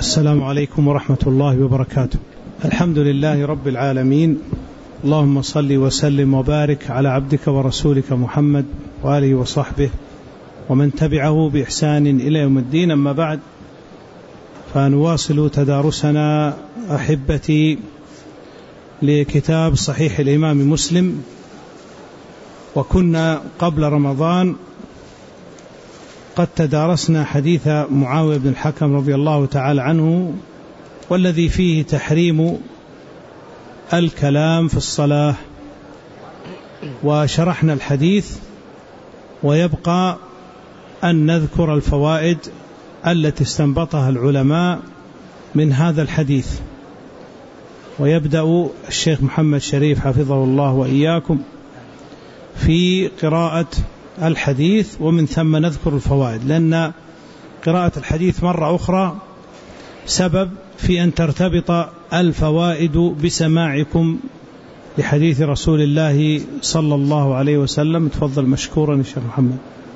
السلام عليكم ورحمة الله وبركاته. الحمد لله رب العالمين، اللهم صل وسلم وبارك على عبدك ورسولك محمد وآله وصحبه ومن تبعه بإحسان إلى يوم الدين. أما بعد، فنواصل تدارسنا أحبتي لكتاب صحيح الإمام مسلم، وكنا قبل رمضان قد تدارسنا حديث معاوية بن الحكم رضي الله تعالى عنه، والذي فيه تحريم الكلام في الصلاة، وشرحنا الحديث، ويبقى أن نذكر الفوائد التي استنبطها العلماء من هذا الحديث. ويبدأ الشيخ محمد شريف حفظه الله وإياكم في قراءة الحديث، ومن ثم نذكر الفوائد، لأن قراءة الحديث مرة أخرى سبب في أن ترتبط الفوائد بسماعكم لحديث رسول الله صلى الله عليه وسلم. تفضل مشكورا يا شيخ محمد.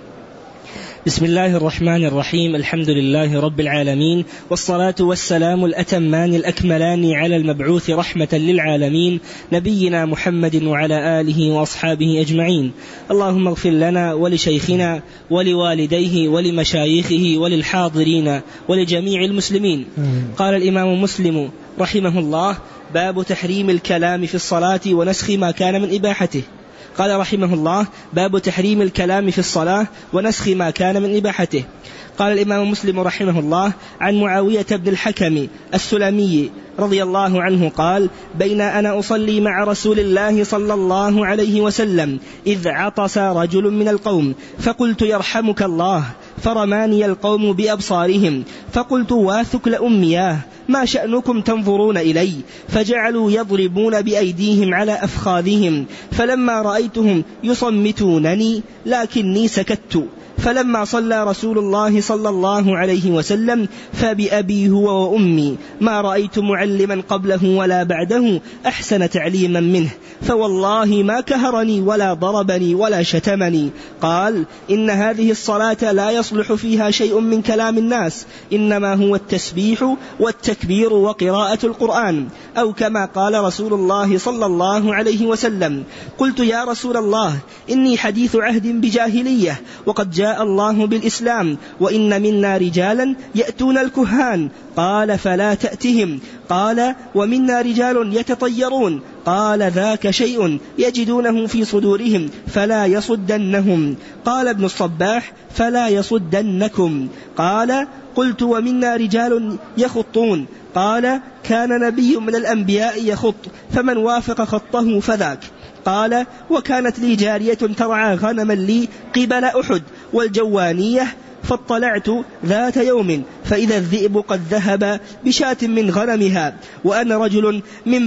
بسم الله الرحمن الرحيم. الحمد لله رب العالمين، والصلاة والسلام الأتمان الأكملان على المبعوث رحمة للعالمين، نبينا محمد وعلى آله وأصحابه أجمعين. اللهم اغفر لنا ولشيخنا ولوالديه ولمشايخه وللحاضرين ولجميع المسلمين. قال الإمام مسلم رحمه الله: باب تحريم الكلام في الصلاة ونسخ ما كان من إباحته. قال رحمه الله: باب تحريم الكلام في الصلاة ونسخ ما كان من إباحته. قال الإمام مسلم رحمه الله عن معاوية بن الحكم السلمي رضي الله عنه قال: بين أنا أصلي مع رسول الله صلى الله عليه وسلم إذ عطس رجل من القوم، فقلت: يرحمك الله، فرماني القوم بأبصارهم، فقلت: واثكل أمياه، ما شأنكم تنظرون إلي؟ فجعلوا يضربون بأيديهم على أفخاذهم، فلما رأيتهم يصمتونني لكني سكت. فلما صلى رسول الله صلى الله عليه وسلم فبأبي هو وأمي ما رأيت معلما قبله ولا بعده أحسن تعليما منه، فوالله ما كهرني ولا ضربني ولا شتمني. قال: إن هذه الصلاة لا يصلح فيها شيء من كلام الناس، إنما هو التسبيح والتكبير وقراءة القرآن، أو كما قال رسول الله صلى الله عليه وسلم. قلت: يا رسول الله، إني حديث عهد بجاهلية، وقد جاء الله بالإسلام، وإن منا رجالا يأتون الكهان. قال: فلا تأتهم. قال: ومنا رجال يتطيرون. قال: ذاك شيء يجدونه في صدورهم فلا يصدنهم. قال ابن الصباح: فلا يصدنكم. قال: قلت: ومنا رجال يخطون. قال: كان نبي من الأنبياء يخط، فمن وافق خطه فذاك. قال: وكانت لي جارية ترعى غنما لي قبل أحد والجوانية، فاطلعت ذات يوم فإذا الذئب قد ذهب بشاة من غنمها، وأنا رجل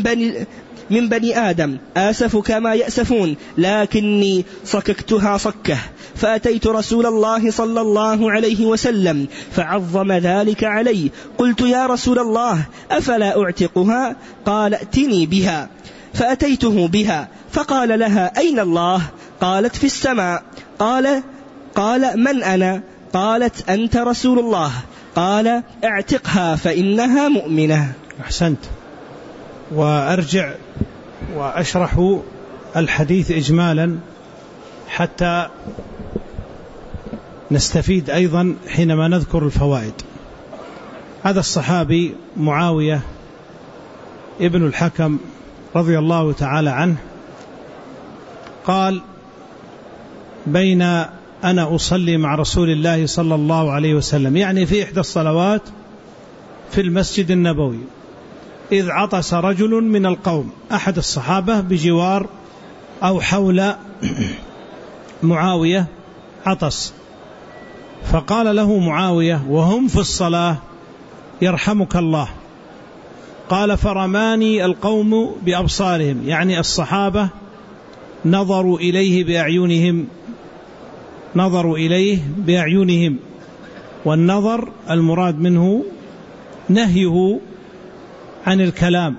من بني آدم آسف كما يأسفون، لكني صككتها صكة. فأتيت رسول الله صلى الله عليه وسلم فعظم ذلك علي. قلت: يا رسول الله، أفلا أعتقها؟ قال: ائتني بها. فأتيته بها فقال لها: أين الله؟ قالت: في السماء. قال: من أنا؟ قالت: أنت رسول الله. قال: اعتقها فإنها مؤمنة. أحسنت. وأرجع وأشرح الحديث إجمالا حتى نستفيد أيضا حينما نذكر الفوائد. هذا الصحابي معاوية ابن الحكم رضي الله تعالى عنه قال: بين أنا أصلي مع رسول الله صلى الله عليه وسلم، يعني في إحدى الصلوات في المسجد النبوي، إذ عطس رجل من القوم، أحد الصحابة بجوار أو حول معاوية عطس، فقال له معاوية وهم في الصلاة: يرحمك الله. قال: فرماني القوم بأبصارهم، يعني الصحابة نظروا إليه بأعينهم، والنظر المراد منه نهيه عن الكلام،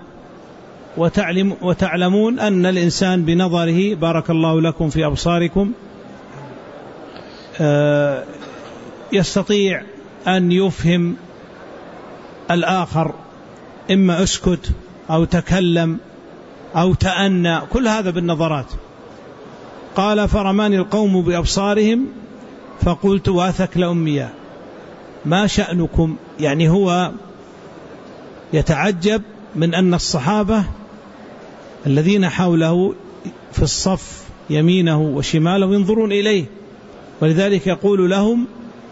وتعلمون أن الإنسان بنظره، بارك الله لكم في أبصاركم، يستطيع أن يفهم الآخر، إما اسكت أو تكلم أو تأنى، كل هذا بالنظرات. قال فرماني القوم بأبصارهم فقلت واثكل أمي ما شأنكم؟ يعني هو يتعجب من أن الصحابة الذين حوله في الصف يمينه وشماله ينظرون إليه، ولذلك يقول لهم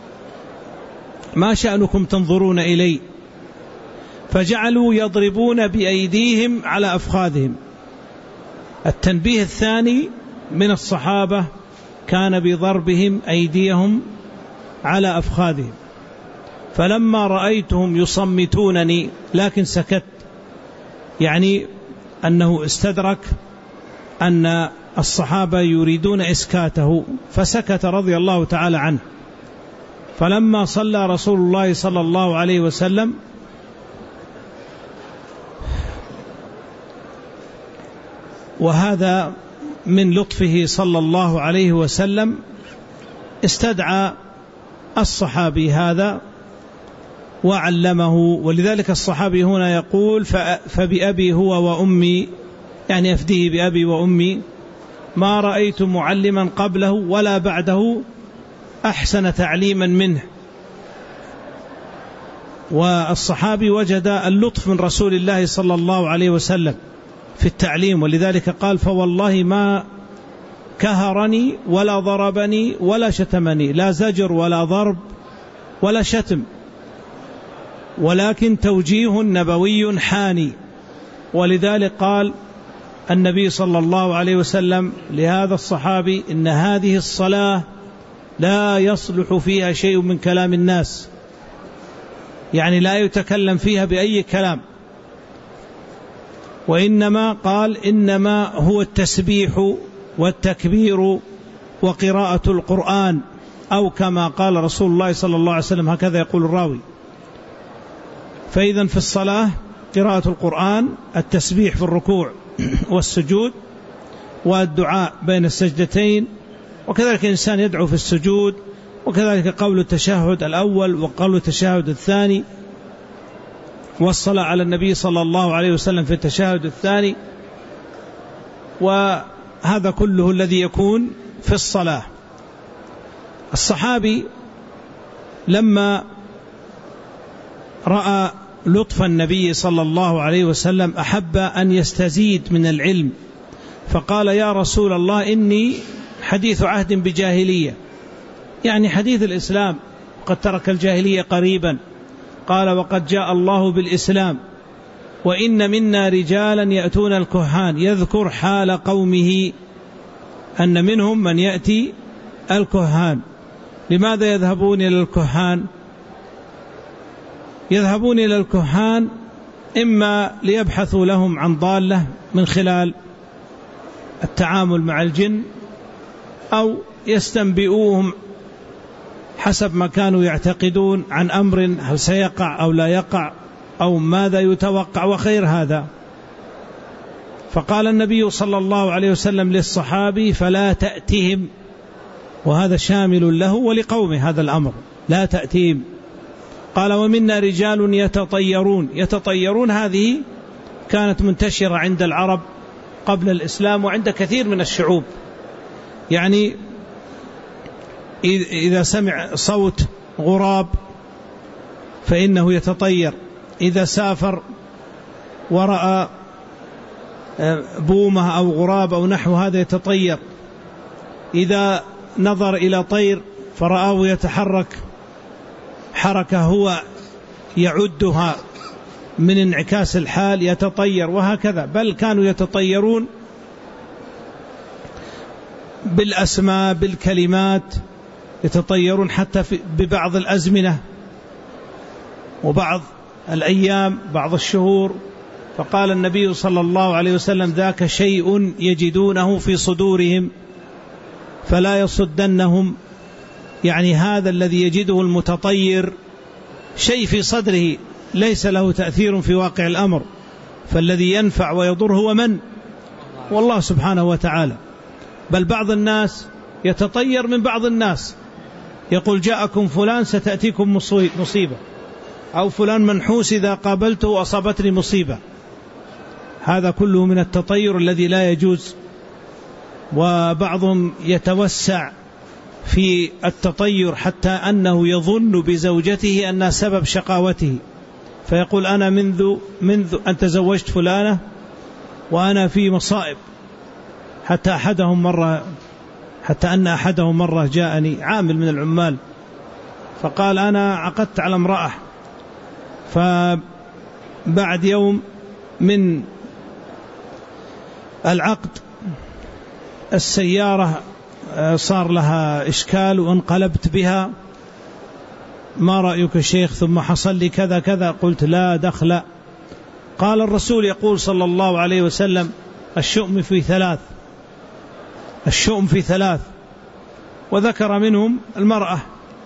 ما شأنكم تنظرون إلي؟ فجعلوا يضربون بأيديهم على أفخاذهم. التنبيه الثاني من الصحابة كان بضربهم أيديهم على أفخاذهم. فلما رأيتهم يصمتونني لكن سكت، يعني أنه استدرك أن الصحابة يريدون إسكاته فسكت رضي الله تعالى عنه. فلما صلى رسول الله صلى الله عليه وسلم وهذا من لطفه صلى الله عليه وسلم استدعى الصحابي هذا وعلمه. ولذلك الصحابي هنا يقول فبأبي هو وأمي، يعني أفديه بأبي وأمي، ما رأيت معلما قبله ولا بعده أحسن تعليما منه. والصحابي وجد اللطف من رسول الله صلى الله عليه وسلم في التعليم، ولذلك قال فوالله ما كهرني ولا ضربني ولا شتمني، لا زجر ولا ضرب ولا شتم، ولكن توجيه نبوي حاني. ولذلك قال النبي صلى الله عليه وسلم لهذا الصحابي إن هذه الصلاة لا يصلح فيها شيء من كلام الناس، يعني لا يتكلم فيها بأي كلام، وإنما قال إنما هو التسبيح والتكبير وقراءة القرآن، أو كما قال رسول الله صلى الله عليه وسلم، هكذا يقول الراوي. فإذا في الصلاة قراءة القرآن، التسبيح في الركوع والسجود، والدعاء بين السجدتين، وكذلك الإنسان يدعو في السجود، وكذلك قول التشهد الأول وقول التشهد الثاني، والصلاة على النبي صلى الله عليه وسلم في التشهد الثاني. وهذا كله الذي يكون في الصلاة. الصحابي لما رأى لطف النبي صلى الله عليه وسلم أحب أن يستزيد من العلم، فقال يا رسول الله إني حديث عهد بجاهلية، يعني حديث الإسلام، قد ترك الجاهلية قريبا. قال وقد جاء الله بالإسلام وإن منا رجالا يأتون الكهان، يذكر حال قومه أن منهم من يأتي الكهان. لماذا يذهبون إلى الكهان؟ يذهبون إلى الكهان إما ليبحثوا لهم عن ضالة من خلال التعامل مع الجن، أو يستنبئوهم حسب ما كانوا يعتقدون عن أمر هل سيقع أو لا يقع، أو ماذا يتوقع وخير هذا. فقال النبي صلى الله عليه وسلم للصحابي فلا تأتهم، وهذا شامل له ولقومه هذا الأمر، لا تأتهم. قال ومنا رجال يتطيرون. يتطيرون هذه كانت منتشرة عند العرب قبل الإسلام وعند كثير من الشعوب، يعني إذا سمع صوت غراب فإنه يتطير، إذا سافر ورأى بومة أو غراب أو نحو هذا يتطير، إذا نظر إلى طير فرآه يتحرك حركة هو يعدها من انعكاس الحال يتطير، وهكذا. بل كانوا يتطيرون بالأسماء بالكلمات، يتطيرون حتى ببعض الأزمنة وبعض الأيام بعض الشهور. فقال النبي صلى الله عليه وسلم ذاك شيء يجدونه في صدورهم فلا يصدنهم، يعني هذا الذي يجده المتطير شيء في صدره ليس له تأثير في واقع الأمر، فالذي ينفع ويضر هو من؟ والله سبحانه وتعالى. بل بعض الناس يتطير من بعض الناس، يقول جاءكم فلان ستأتيكم مصيبة، أو فلان منحوس إذا قابلته أصابتني مصيبة. هذا كله من التطير الذي لا يجوز. وبعضهم يتوسع في التطير حتى أنه يظن بزوجته أنها سبب شقاوته، فيقول أنا منذ أن تزوجت فلانة وأنا في مصائب. حتى أن أحدهم مرة جاءني عامل من العمال فقال أنا عقدت على امرأة، فبعد يوم من العقد السيارة صار لها إشكال وانقلبت بها، ما رأيك شيخ؟ ثم حصل لي كذا كذا. قلت لا دخل. قال الرسول يقول صلى الله عليه وسلم الشؤم في ثلاث، وذكر منهم المرأة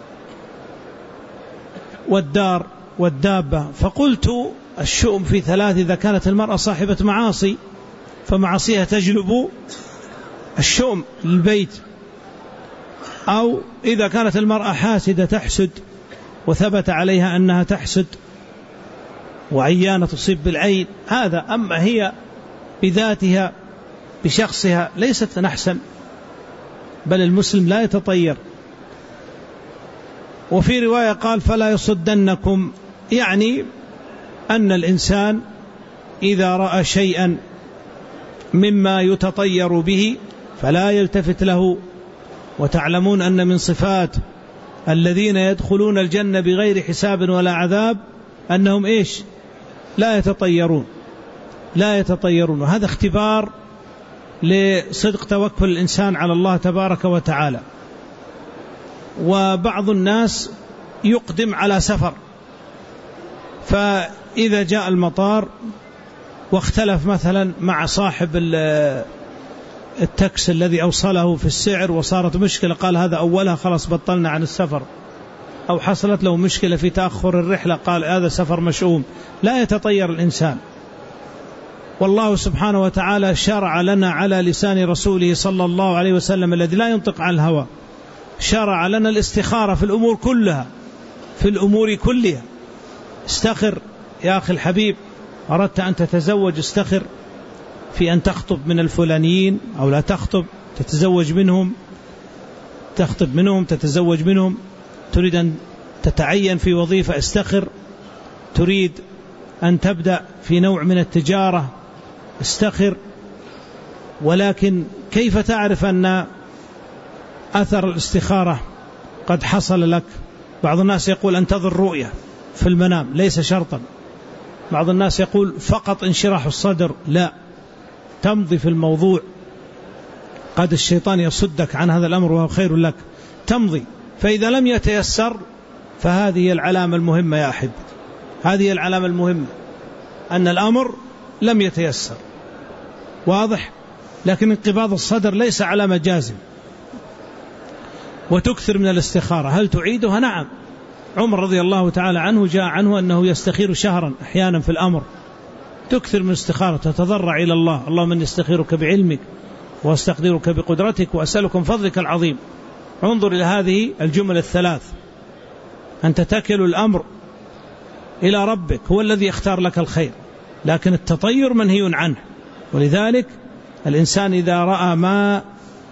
والدار والدابة. فقلت الشؤم في ثلاث إذا كانت المرأة صاحبة معاصي فمعاصيها تجلب الشؤم للبيت، أو إذا كانت المرأة حاسدة تحسد وثبت عليها أنها تحسد وعيانة تصيب بالعين، هذا. أما هي بذاتها بشخصها ليست نحسا، بل المسلم لا يتطير. وفي رواية قال فلا يصدنكم، يعني أن الإنسان إذا رأى شيئا مما يتطير به فلا يلتفت له. وتعلمون أن من صفات الذين يدخلون الجنة بغير حساب ولا عذاب أنهم إيش؟ لا يتطيرون. وهذا اختبار لصدق توكل الإنسان على الله تبارك وتعالى. وبعض الناس يقدم على سفر، فإذا جاء المطار واختلف مثلا مع صاحب التاكس الذي أوصله في السعر وصارت مشكلة، قال هذا أولها خلاص بطلنا عن السفر. أو حصلت له مشكلة في تأخر الرحلة قال هذا سفر مشؤوم. لا يتطير الإنسان. والله سبحانه وتعالى شرع لنا على لسان رسوله صلى الله عليه وسلم الذي لا ينطق عن الهوى، شرع لنا الاستخارة في الأمور كلها. استخر يا أخي الحبيب، أردت أن تتزوج استخر في أن تخطب من الفلانيين أو لا تخطب، تتزوج منهم، تخطب منهم، تتزوج منهم. تريد أن تتعين في وظيفة استخر، تريد أن تبدأ في نوع من التجارة استخر. ولكن كيف تعرف أن أثر الاستخارة قد حصل لك؟ بعض الناس يقول انتظر رؤية في المنام، ليس شرطا. بعض الناس يقول فقط انشراح الصدر، لا، تمضي في الموضوع. قد الشيطان يصدك عن هذا الأمر وهو خير لك، تمضي. فإذا لم يتيسر فهذه العلامة المهمة يا أحب، هذه العلامة المهمة أن الأمر لم يتيسر، واضح. لكن انقباض الصدر ليس علامة جازم. وتكثر من الاستخارة. هل تعيدها؟ نعم. عمر رضي الله تعالى عنه جاء عنه أنه يستخير شهرا أحيانا في الأمر. تكثر من الاستخارة، تتضرع إلى الله، اللهم إني استخيرك بعلمك واستقدرك بقدرتك وأسألك من فضلك العظيم. انظر إلى هذه الجمل الثلاث، أن تتكل الأمر إلى ربك، هو الذي يختار لك الخير. لكن التطير منهي عنه. ولذلك الإنسان إذا رأى ما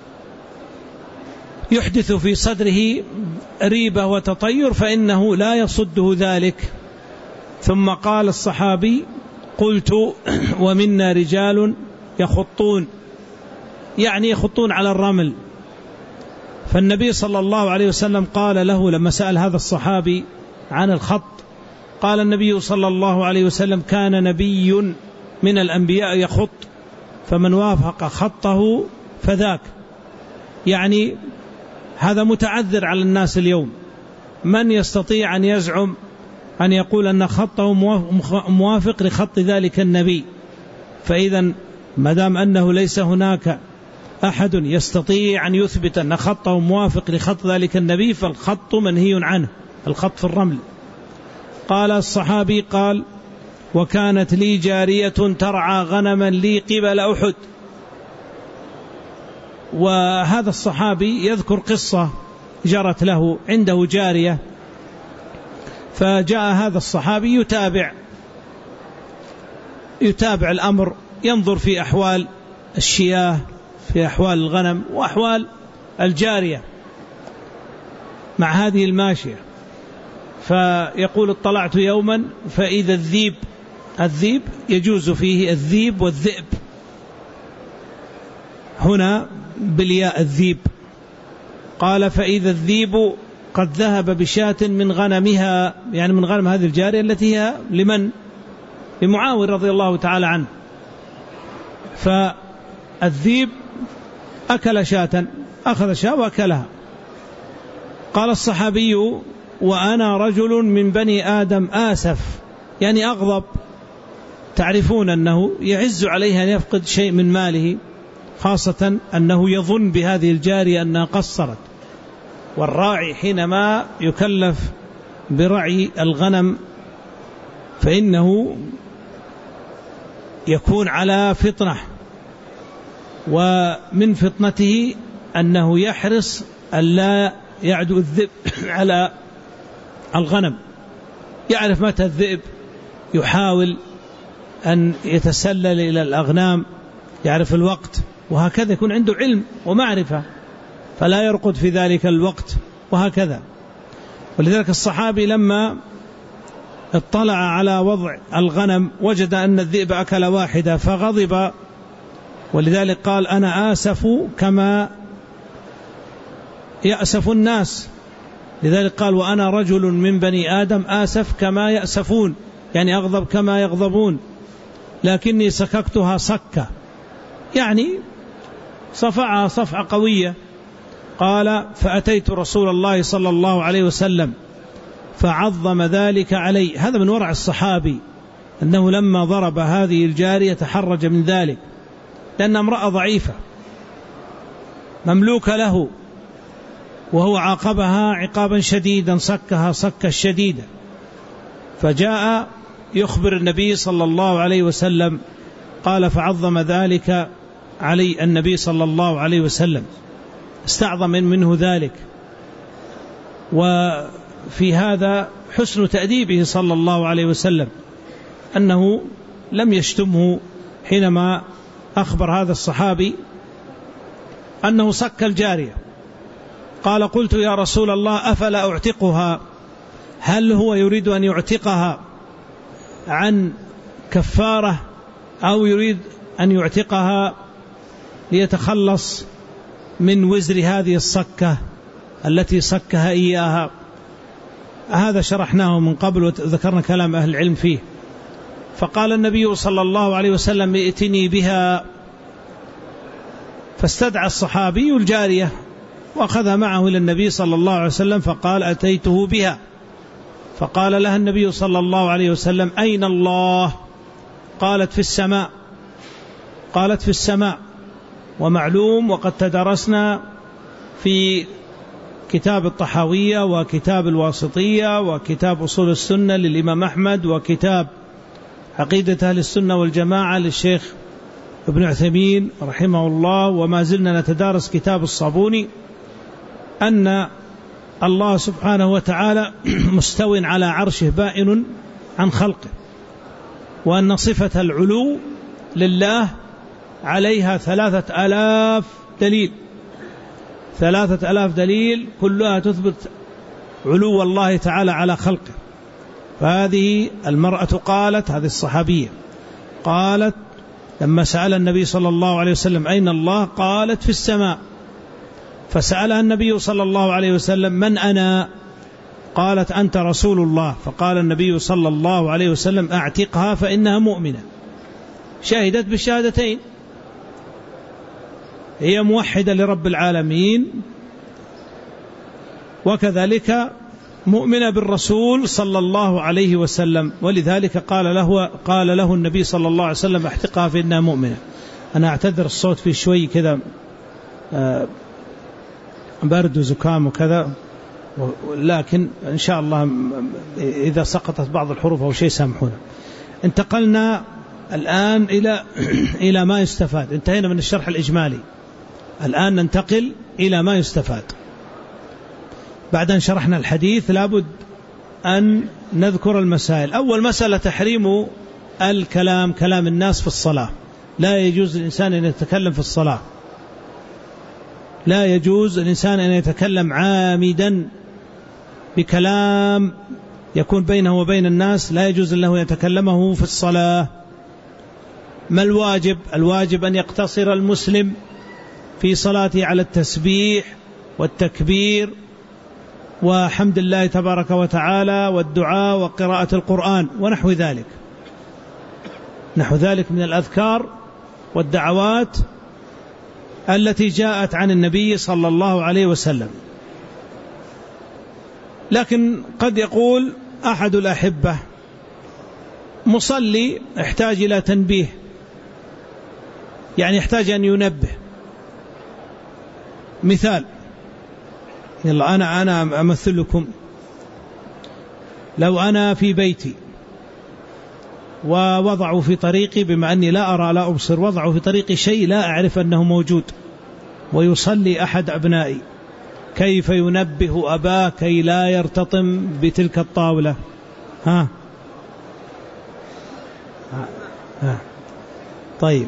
يحدث في صدره ريبة وتطير فإنه لا يصده ذلك. ثم قال الصحابي قلت ومنا رجال يخطون، يعني يخطون على الرمل. فالنبي صلى الله عليه وسلم قال له لما سأل هذا الصحابي عن الخط، قال النبي صلى الله عليه وسلم كان نبي من الأنبياء يخط، فمن وافق خطه فذاك. يعني هذا متعذر على الناس اليوم. من يستطيع أن يزعم أن يقول أن خطه موافق لخط ذلك النبي؟ فإذا ما دام أنه ليس هناك أحد يستطيع أن يثبت أن خطه موافق لخط ذلك النبي فالخط منهي عنه، الخط في الرمل. قال الصحابي قال وكانت لي جارية ترعى غنما لي قبل أحد. وهذا الصحابي يذكر قصة جرت له، عنده جارية فجاء هذا الصحابي يتابع الأمر، ينظر في أحوال الشياه، في أحوال الغنم وأحوال الجارية مع هذه الماشية. فيقول اطلعت يوما فإذا الذيب يجوز فيه الذيب والذئب، هنا بالياء الذيب. قال فإذا الذيب قد ذهب بشاة من غنمها، يعني من غنم هذه الجارية التي هي لمن؟ لمعاوية رضي الله تعالى عنه. فالذيب أكل شاة، أخذ شاة وأكلها. قال الصحابي وأنا رجل من بني آدم آسف، يعني أغضب. تعرفون أنه يعز عليه أن يفقد شيء من ماله، خاصة أنه يظن بهذه الجارية أنها قصرت. والراعي حينما يكلف برعي الغنم فإنه يكون على فطنة، ومن فطنته أنه يحرص ألا يعدو الذئب على الغنم، يعرف متى الذئب يحاول أن يتسلل إلى الأغنام، يعرف الوقت، وهكذا يكون عنده علم ومعرفة فلا يرقد في ذلك الوقت، وهكذا. ولذلك الصحابي لما اطلع على وضع الغنم وجد أن الذئب أكل واحدة فغضب، ولذلك قال أنا آسف كما يأسف الناس. لذلك قال وأنا رجل من بني آدم آسف كما يأسفون، يعني أغضب كما يغضبون، لكني سككتها سكة، يعني صفعها صفعة قوية. قال فأتيت رسول الله صلى الله عليه وسلم فعظم ذلك علي. هذا من ورع الصحابي، أنه لما ضرب هذه الجارية تحرج من ذلك، لأن امرأة ضعيفة مملوكة له، وهو عاقبها عقابا شديدا، صكها صكا شديدا. فجاء يخبر النبي صلى الله عليه وسلم، قال فعظم ذلك علي النبي صلى الله عليه وسلم، استعظم منه ذلك. وفي هذا حسن تأديبه صلى الله عليه وسلم، أنه لم يشتمه حينما أخبر هذا الصحابي أنه صك الجارية. قال قلت يا رسول الله أفلا أعتقها؟ هل هو يريد أن يعتقها عن كفارة أو يريد أن يعتقها ليتخلص من وزر هذه الصكة التي صكها إياها؟ هذا شرحناه من قبل وذكرنا كلام أهل العلم فيه. فقال النبي صلى الله عليه وسلم ائتني بها. فاستدعى الصحابي الجارية وأخذها معه إلى النبي صلى الله عليه وسلم، فقال أتيته بها. فقال لها النبي صلى الله عليه وسلم أين الله؟ قالت في السماء. قالت في السماء. ومعلوم وقد تدرسنا في كتاب الطحاوية وكتاب الواسطية وكتاب أصول السنة للإمام أحمد وكتاب عقيدة أهل السنة والجماعة للشيخ ابن عثيمين رحمه الله، وما زلنا نتدارس كتاب الصابوني، أن الله سبحانه وتعالى مستو على عرشه بائن عن خلقه، وأن صفة العلو لله عليها 3000 دليل، 3000 دليل كلها تثبت علو الله تعالى على خلقه. فهذه المرأة قالت، هذه الصحابية قالت لما سأل النبي صلى الله عليه وسلم أين الله؟ قالت في السماء. فسألها النبي صلى الله عليه وسلم من أنا؟ قالت أنت رسول الله. فقال النبي صلى الله عليه وسلم أعتقها فإنها مؤمنة. شهدت بالشهادتين، هي موحدة لرب العالمين، وكذلك مؤمنة بالرسول صلى الله عليه وسلم، ولذلك قال له النبي صلى الله عليه وسلم احتقها فإنها مؤمنة. أنا أعتذر الصوت فيه شوي كذا برد وزكام وكذا، لكن إن شاء الله إذا سقطت بعض الحروف أو شيء سامحونا. انتقلنا الآن إلى ما يستفاد. انتهينا من الشرح الإجمالي، الآن ننتقل إلى ما يستفاد. بعد أن شرحنا الحديث لابد أن نذكر المسائل. أول مسألة تحريم الكلام، كلام الناس في الصلاة. لا يجوز الإنسان أن يتكلم في الصلاة، لا يجوز الإنسان أن يتكلم عامدا بكلام يكون بينه وبين الناس، لا يجوز له يتكلمه في الصلاة. ما الواجب؟ الواجب أن يقتصر المسلم في صلاته على التسبيح والتكبير وحمد الله تبارك وتعالى والدعاء وقراءة القرآن ونحو ذلك، نحو ذلك من الأذكار والدعوات التي جاءت عن النبي صلى الله عليه وسلم. لكن قد يقول أحد الأحبة مصلي احتاج إلى تنبيه، يعني يحتاج أن ينبه. مثال، يلا أنا أمثل لكم. لو أنا في بيتي ووضعوا في طريقي، بما أني لا أرى لا أبصر، وضعوا في طريقي شيء لا أعرف أنه موجود، ويصلي أحد أبنائي، كيف ينبه أباه كي لا يرتطم بتلك الطاولة؟ ها طيب،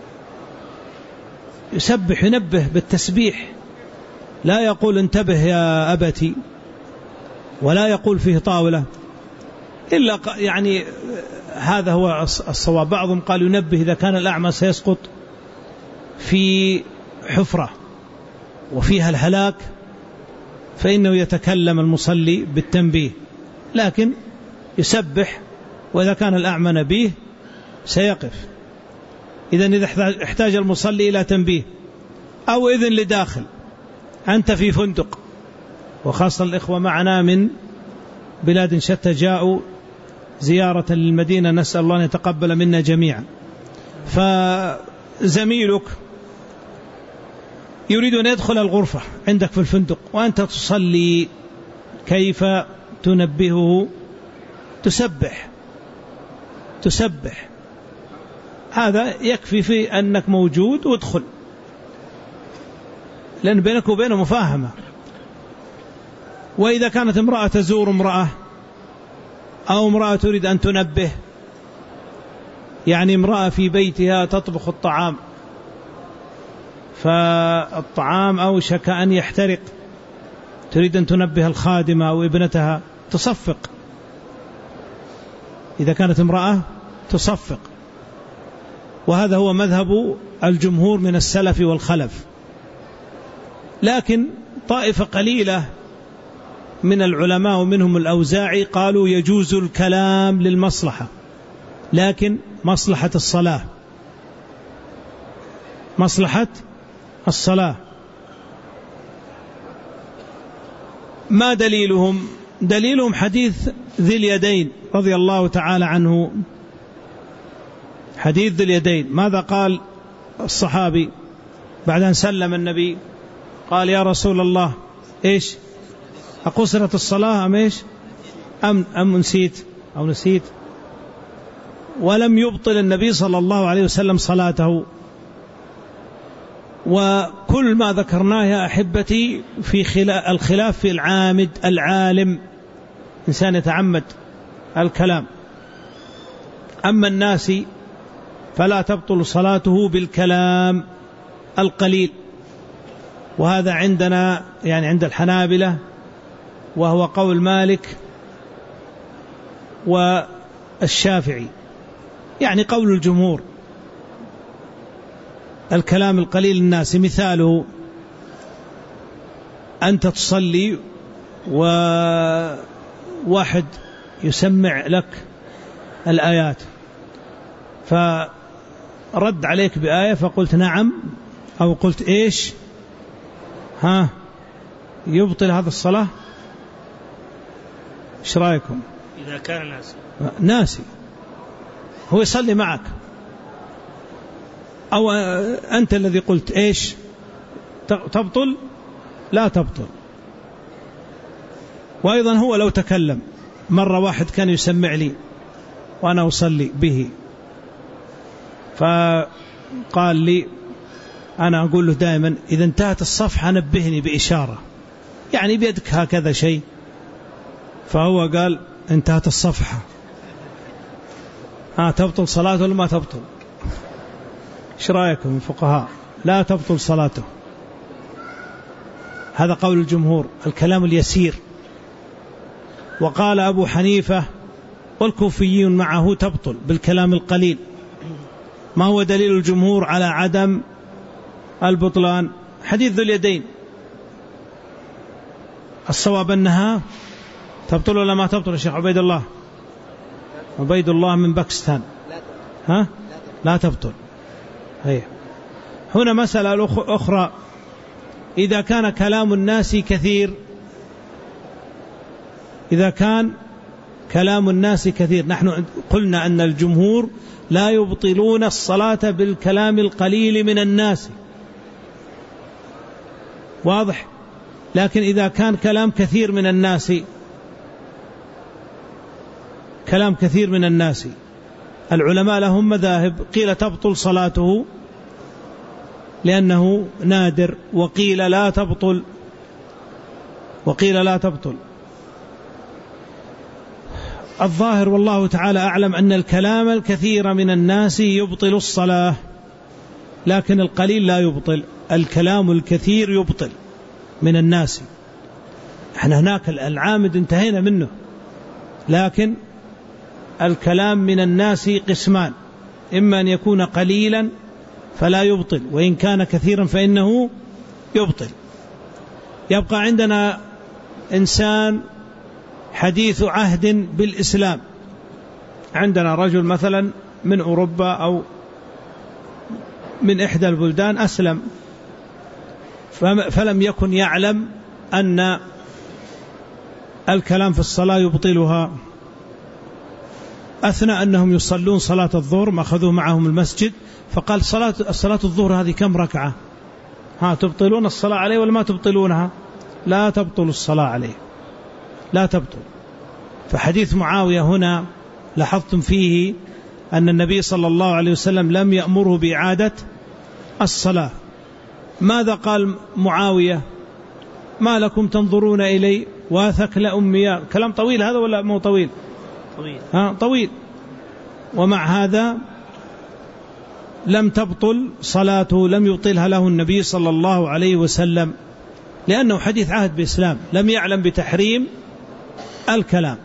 يسبح، ينبه بالتسبيح، لا يقول انتبه يا أبتي، ولا يقول فيه طاولة، إلا يعني هذا هو الصواب. بعضهم قال ينبه إذا كان الأعمى سيسقط في حفرة وفيها الهلاك فإنه يتكلم المصلي بالتنبيه، لكن يسبح، وإذا كان الأعمى نبيه سيقف. إذن إذا احتاج المصلي إلى تنبيه أو إذن لداخل، أنت في فندق، وخاصة الإخوة معنا من بلاد شتى جاءوا زيارة للمدينة، نسأل الله أن يتقبل منا جميعا، فزميلك يريد أن يدخل الغرفة عندك في الفندق وأنت تصلي، كيف تنبهه؟ تسبح، هذا يكفي في أنك موجود وادخل، لأن بينك وبينه مفاهمة. وإذا كانت امرأة تزور امرأة أو امرأة تريد أن تنبه، يعني امرأة في بيتها تطبخ الطعام فالطعام أوشك أن يحترق، تريد أن تنبه الخادمة أو ابنتها، تصفق. إذا كانت امرأة تصفق، وهذا هو مذهب الجمهور من السلف والخلف. لكن طائفة قليلة من العلماء ومنهم الأوزاعي قالوا يجوز الكلام للمصلحة، لكن مصلحة الصلاة. ما دليلهم؟ دليلهم حديث ذي اليدين رضي الله تعالى عنه. حديث ذي اليدين، ماذا قال الصحابي بعد أن سلم النبي؟ قال يا رسول الله إيش؟ أقصرت الصلاة أم إيش؟ أم نسيت أو نسيت؟ ولم يبطل النبي صلى الله عليه وسلم صلاته. وكل ما ذكرناه يا أحبتي في الخلاف في العامد العالم، إنسان يتعمد الكلام. أما الناس فلا تبطل صلاته بالكلام القليل، وهذا عندنا يعني عند الحنابلة، وهو قول مالك والشافعي، يعني قول الجمهور الكلام القليل الناس. مثاله أنت تصلي وواحد يسمع لك الآيات، فرد عليك بآية فقلت نعم أو قلت إيش، يبطل هذا الصلاة؟ إيش رأيكم؟ إذا كان ناسي هو يصلي معك، أو أنت الذي قلت إيش، تبطل؟ لا تبطل. وأيضا هو لو تكلم، مرة واحد كان يسمع لي وأنا أصلي به، فقال لي، أنا أقول له دائما إذا انتهت الصفحة نبهني بإشارة، يعني بيدك هكذا شيء، فهو قال انتهت الصفحة، تبطل صلاته ولا ما تبطل؟ ايش رأيكم الفقهاء؟ لا تبطل صلاته، هذا قول الجمهور، الكلام اليسير. وقال أبو حنيفة والكوفيون معه تبطل بالكلام القليل. ما هو دليل الجمهور على عدم البطلان؟ حديث ذو اليدين، الصواب أنها تبطل ولا ما تبطل يا شيخ عبيد الله؟ عبيد الله من باكستان. لا تبطل. هي هنا مسألة أخرى، إذا كان كلام الناس كثير، إذا كان كلام الناس كثير، نحن قلنا أن الجمهور لا يبطلون الصلاة بالكلام القليل من الناس، واضح؟ لكن إذا كان كلام كثير من الناس، كلام كثير من الناس، العلماء لهم مذاهب، قيل تبطل صلاته لأنه نادر، وقيل لا تبطل، وقيل لا تبطل. الظاهر والله تعالى أعلم أن الكلام الكثير من الناس يبطل الصلاة، لكن القليل لا يبطل. الكلام الكثير يبطل من الناس، احنا هناك العامد انتهينا منه، لكن الكلام من الناس قسمان، إما أن يكون قليلا فلا يبطل، وإن كان كثيرا فإنه يبطل. يبقى عندنا إنسان حديث عهد بالإسلام، عندنا رجل مثلا من أوروبا أو من إحدى البلدان أسلم، فلم يكن يعلم أن الكلام في الصلاة يبطلها. أثناء أنهم يصلون صلاة الظهر ما أخذوه معهم المسجد، فقال صلاة الظهر هذه كم ركعة؟ تبطلون الصلاة عليه ولا ما تبطلونها؟ لا تبطل الصلاة عليه، لا تبطل. فحديث معاوية هنا لاحظتم فيه أن النبي صلى الله عليه وسلم لم يأمره بإعادة الصلاة. ماذا قال معاوية؟ ما لكم تنظرون إلي واثكل أمي؟ كلام طويل هذا ولا مو طويل؟ طويل. ومع هذا لم تبطل صلاته، لم يبطلها له النبي صلى الله عليه وسلم، لأنه حديث عهد بإسلام، لم يعلم بتحريم الكلام.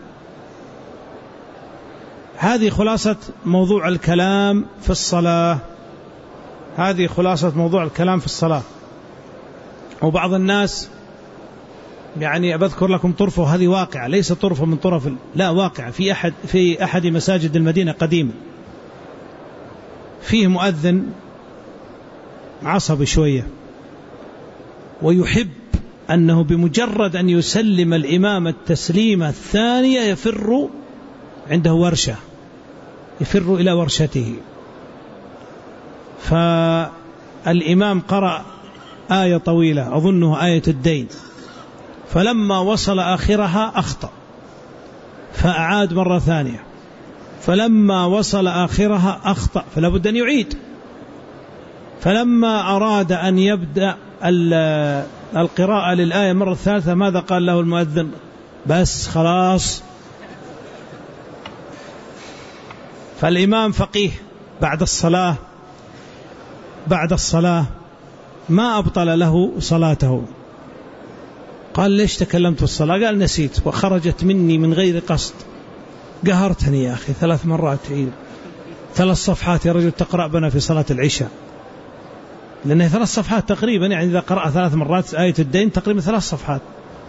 هذه خلاصة موضوع الكلام في الصلاة، هذه خلاصة موضوع الكلام في الصلاة. وبعض الناس يعني بذكر لكم طرفة، وهذه واقعة، ليس طرفة من طرف، لا واقعة، في أحد مساجد المدينة قديما، فيه مؤذن عصبي شوية، ويحب أنه بمجرد أن يسلم الإمام التسليمة الثانية يفر، عنده ورشة، يفر إلى ورشته. فالإمام قرأ آية طويلة أظنها آية الدين، فلما وصل آخرها أخطأ فأعاد مرة ثانية، فلما وصل آخرها أخطأ فلا بد أن يعيد. فلما أراد أن يبدأ القراءة للآية مرة ثالثة ماذا قال له المؤذن؟ بس خلاص. فالإمام فقيه بعد الصلاة ما أبطل له صلاته. قال ليش تكلمت في الصلاة؟ قال نسيت وخرجت مني من غير قصد، قهرتني يا أخي 3 مرات تعيد 3 صفحات يا رجل تقرأ بنا في صلاة العشاء، لأنها 3 صفحات تقريبا، يعني إذا قرأ 3 مرات آية الدين تقريبا 3 صفحات.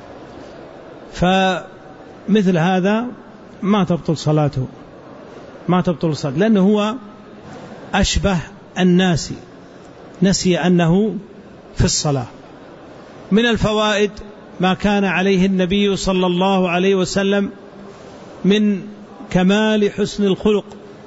فمثل هذا ما تبطل صلاته، ما تبطل صلاته، لأنه هو أشبه الناس، نسي أنه في الصلاة. من الفوائد ما كان عليه النبي صلى الله عليه وسلم من كمال حسن الخلق،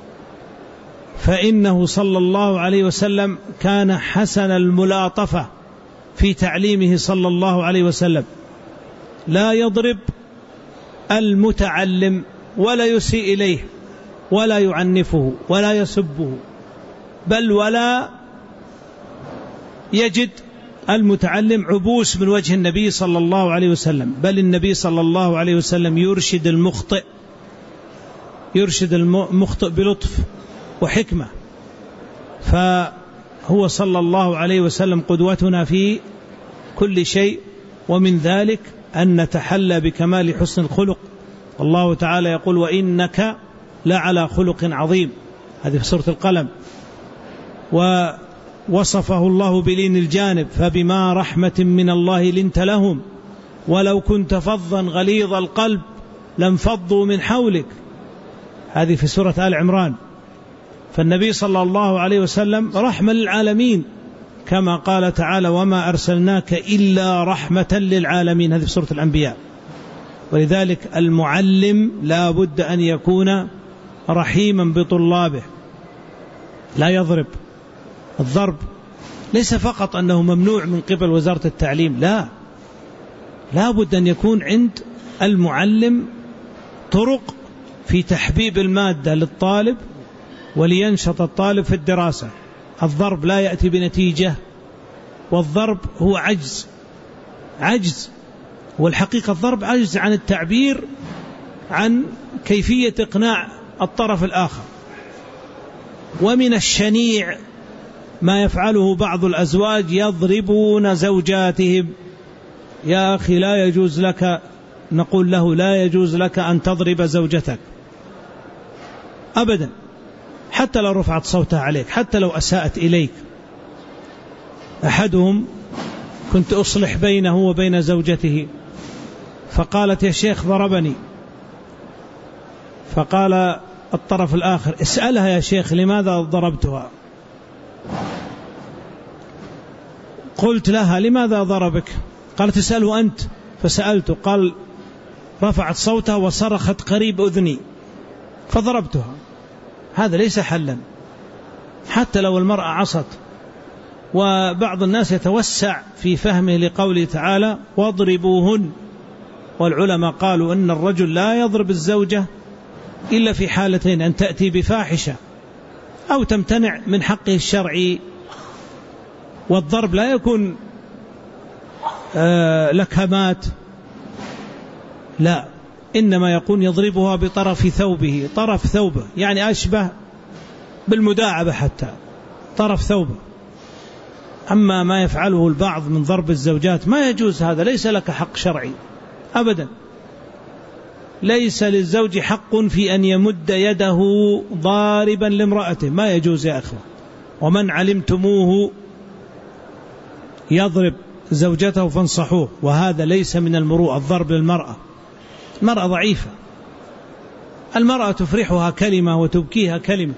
فإنه صلى الله عليه وسلم كان حسن الملاطفة في تعليمه صلى الله عليه وسلم، لا يضرب المتعلم ولا يسيء إليه ولا يعنفه ولا يسبه، بل ولا يجد المتعلم عبوس من وجه النبي صلى الله عليه وسلم، بل النبي صلى الله عليه وسلم يرشد المخطئ بلطف وحكمة، فهو صلى الله عليه وسلم قدوتنا في كل شيء، ومن ذلك أن نتحلى بكمال حسن الخلق. الله تعالى يقول: وإنك لعلى خلق عظيم، هذه في سورة القلم. ووصفه الله بلين الجانب: فبما رحمة من الله لنت لهم ولو كنت فظا غليظ القلب لانفضوا من حولك، هذه في سورة آل عمران. فالنبي صلى الله عليه وسلم رحمة للعالمين، كما قال تعالى: وما أرسلناك إلا رحمة للعالمين، هذه في سورة الأنبياء. ولذلك المعلم لا بد أن يكون رحيما بطلابه، لا يضرب. الضرب ليس فقط أنه ممنوع من قبل وزارة التعليم، لا بد أن يكون عند المعلم طرق في تحبيب المادة للطالب ولينشط الطالب في الدراسة. الضرب لا يأتي بنتيجة، والضرب هو عجز، والحقيقة الضرب عجز عن التعبير عن كيفية إقناع الطرف الآخر. ومن الشنيع ما يفعله بعض الأزواج، يضربون زوجاتهم. يا أخي لا يجوز لك، نقول له: لا يجوز لك أن تضرب زوجتك أبدا، حتى لو رفعت صوتها عليك، حتى لو أساءت إليك. أحدهم كنت أصلح بينه وبين زوجته، فقالت: يا شيخ ضربني. فقال الطرف الآخر: اسألها يا شيخ لماذا ضربتها. قلت لها: لماذا ضربك؟ قالت: اسأله أنت. فسألته، قال: رفعت صوتها وصرخت قريب أذني فضربتها. هذا ليس حلا، حتى لو المرأة عصت. وبعض الناس يتوسع في فهمه لقوله تعالى: واضربوهن. والعلماء قالوا أن الرجل لا يضرب الزوجة إلا في حالتين: أن تأتي بفاحشة أو تمتنع من حقه الشرعي. والضرب لا يكون لكمات، لا، إنما يكون يضربها بطرف ثوبه، طرف ثوبه، يعني أشبه بالمداعبة حتى طرف ثوبه. أما ما يفعله البعض من ضرب الزوجات ما يجوز، هذا ليس لك حق شرعي أبدا. ليس للزوج حق في أن يمد يده ضاربا لامرأته، ما يجوز يا أخوة. ومن علمتموه يضرب زوجته فانصحوه، وهذا ليس من المروءة. الضرب للمرأة، المرأة ضعيفة، المرأة تفرحها كلمة وتبكيها كلمة.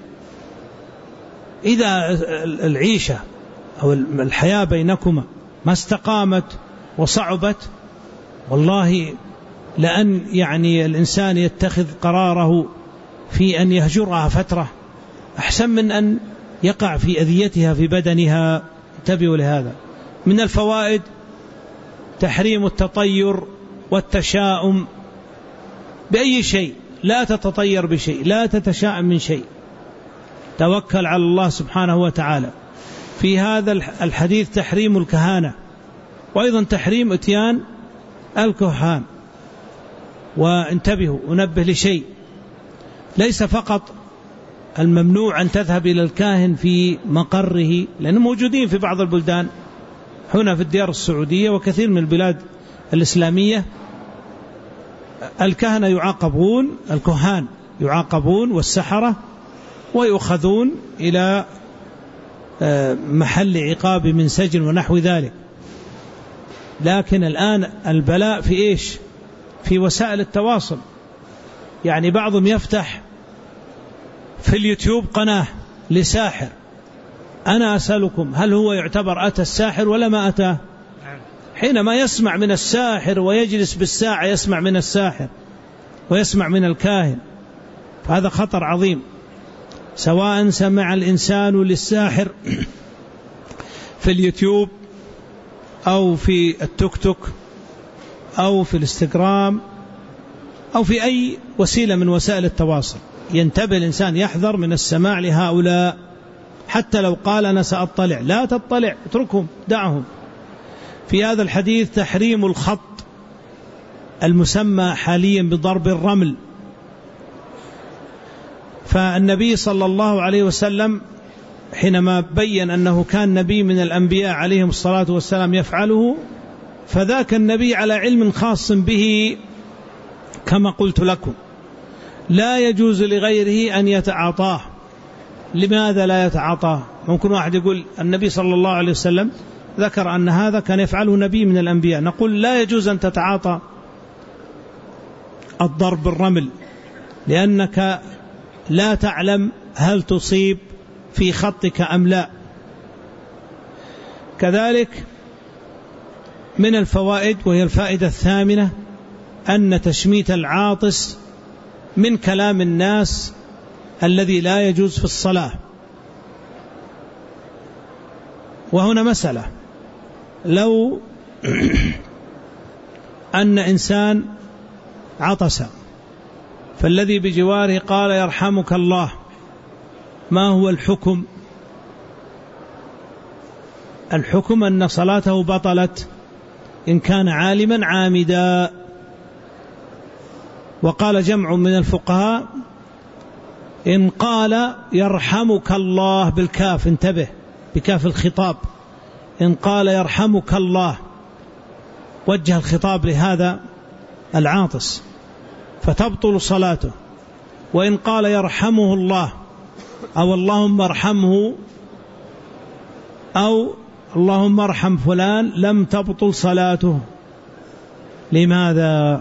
إذا العيشة أو الحياة بينكما ما استقامت وصعبت، والله لأن يعني الإنسان يتخذ قراره في أن يهجرها فترة أحسن من أن يقع في أذيتها في بدنها. انتبهوا لهذا. من الفوائد تحريم التطير والتشاؤم بأي شيء. لا تتطير بشيء، لا تتشاءم من شيء، توكل على الله سبحانه وتعالى. في هذا الحديث تحريم الكهانة، وأيضا تحريم اتيان الكهان. وانتبهوا، أنبه لشيء: ليس فقط الممنوع أن تذهب إلى الكاهن في مقره، لأنهم موجودين في بعض البلدان، هنا في الديار السعودية وكثير من البلاد الإسلامية الكهنة يعاقبون، الكهان يعاقبون والسحرة، ويؤخذون إلى محل عقاب من سجن ونحو ذلك. لكن الآن البلاء في إيش؟ في وسائل التواصل. يعني بعضهم يفتح في اليوتيوب قناة لساحر. أنا أسألكم، هل هو يعتبر أتى الساحر ولا ما أتاه؟ حينما يسمع من الساحر ويجلس بالساعة يسمع من الساحر ويسمع من الكاهن، فهذا خطر عظيم. سواء سمع الإنسان للساحر في اليوتيوب أو في التوك توك أو في الانستغرام أو في أي وسيلة من وسائل التواصل، ينتبه الإنسان، يحذر من السماع لهؤلاء. حتى لو قال أنا سأطلع، لا تطلع، اتركهم، دعهم. في هذا الحديث تحريم الخط المسمى حاليا بضرب الرمل. فالنبي صلى الله عليه وسلم حينما بين أنه كان نبي من الأنبياء عليهم الصلاة والسلام يفعله، فذاك النبي على علم خاص به كما قلت لكم، لا يجوز لغيره أن يتعاطاه. لماذا لا يتعاطاه؟ ممكن واحد يقول النبي صلى الله عليه وسلم ذكر أن هذا كان يفعله نبي من الأنبياء، نقول لا يجوز أن تتعاطى الضرب بالرمل، لأنك لا تعلم هل تصيب في خطك أم لا. كذلك من الفوائد، وهي الفائدة الثامنة، أن تشميت العاطس من كلام الناس الذي لا يجوز في الصلاة. وهنا مسألة، لو أن إنسان عطس فالذي بجواره قال يرحمك الله، ما هو الحكم؟ الحكم أن صلاته بطلت إن كان عالما عامدا. وقال جمع من الفقهاء إن قال يرحمك الله بالكاف، انتبه بكاف الخطاب، إن قال يرحمك الله وجه الخطاب لهذا العاطس فتبطل صلاته، وإن قال يرحمه الله أو اللهم ارحمه أو اللهم ارحم فلان لم تبطل صلاته. لماذا؟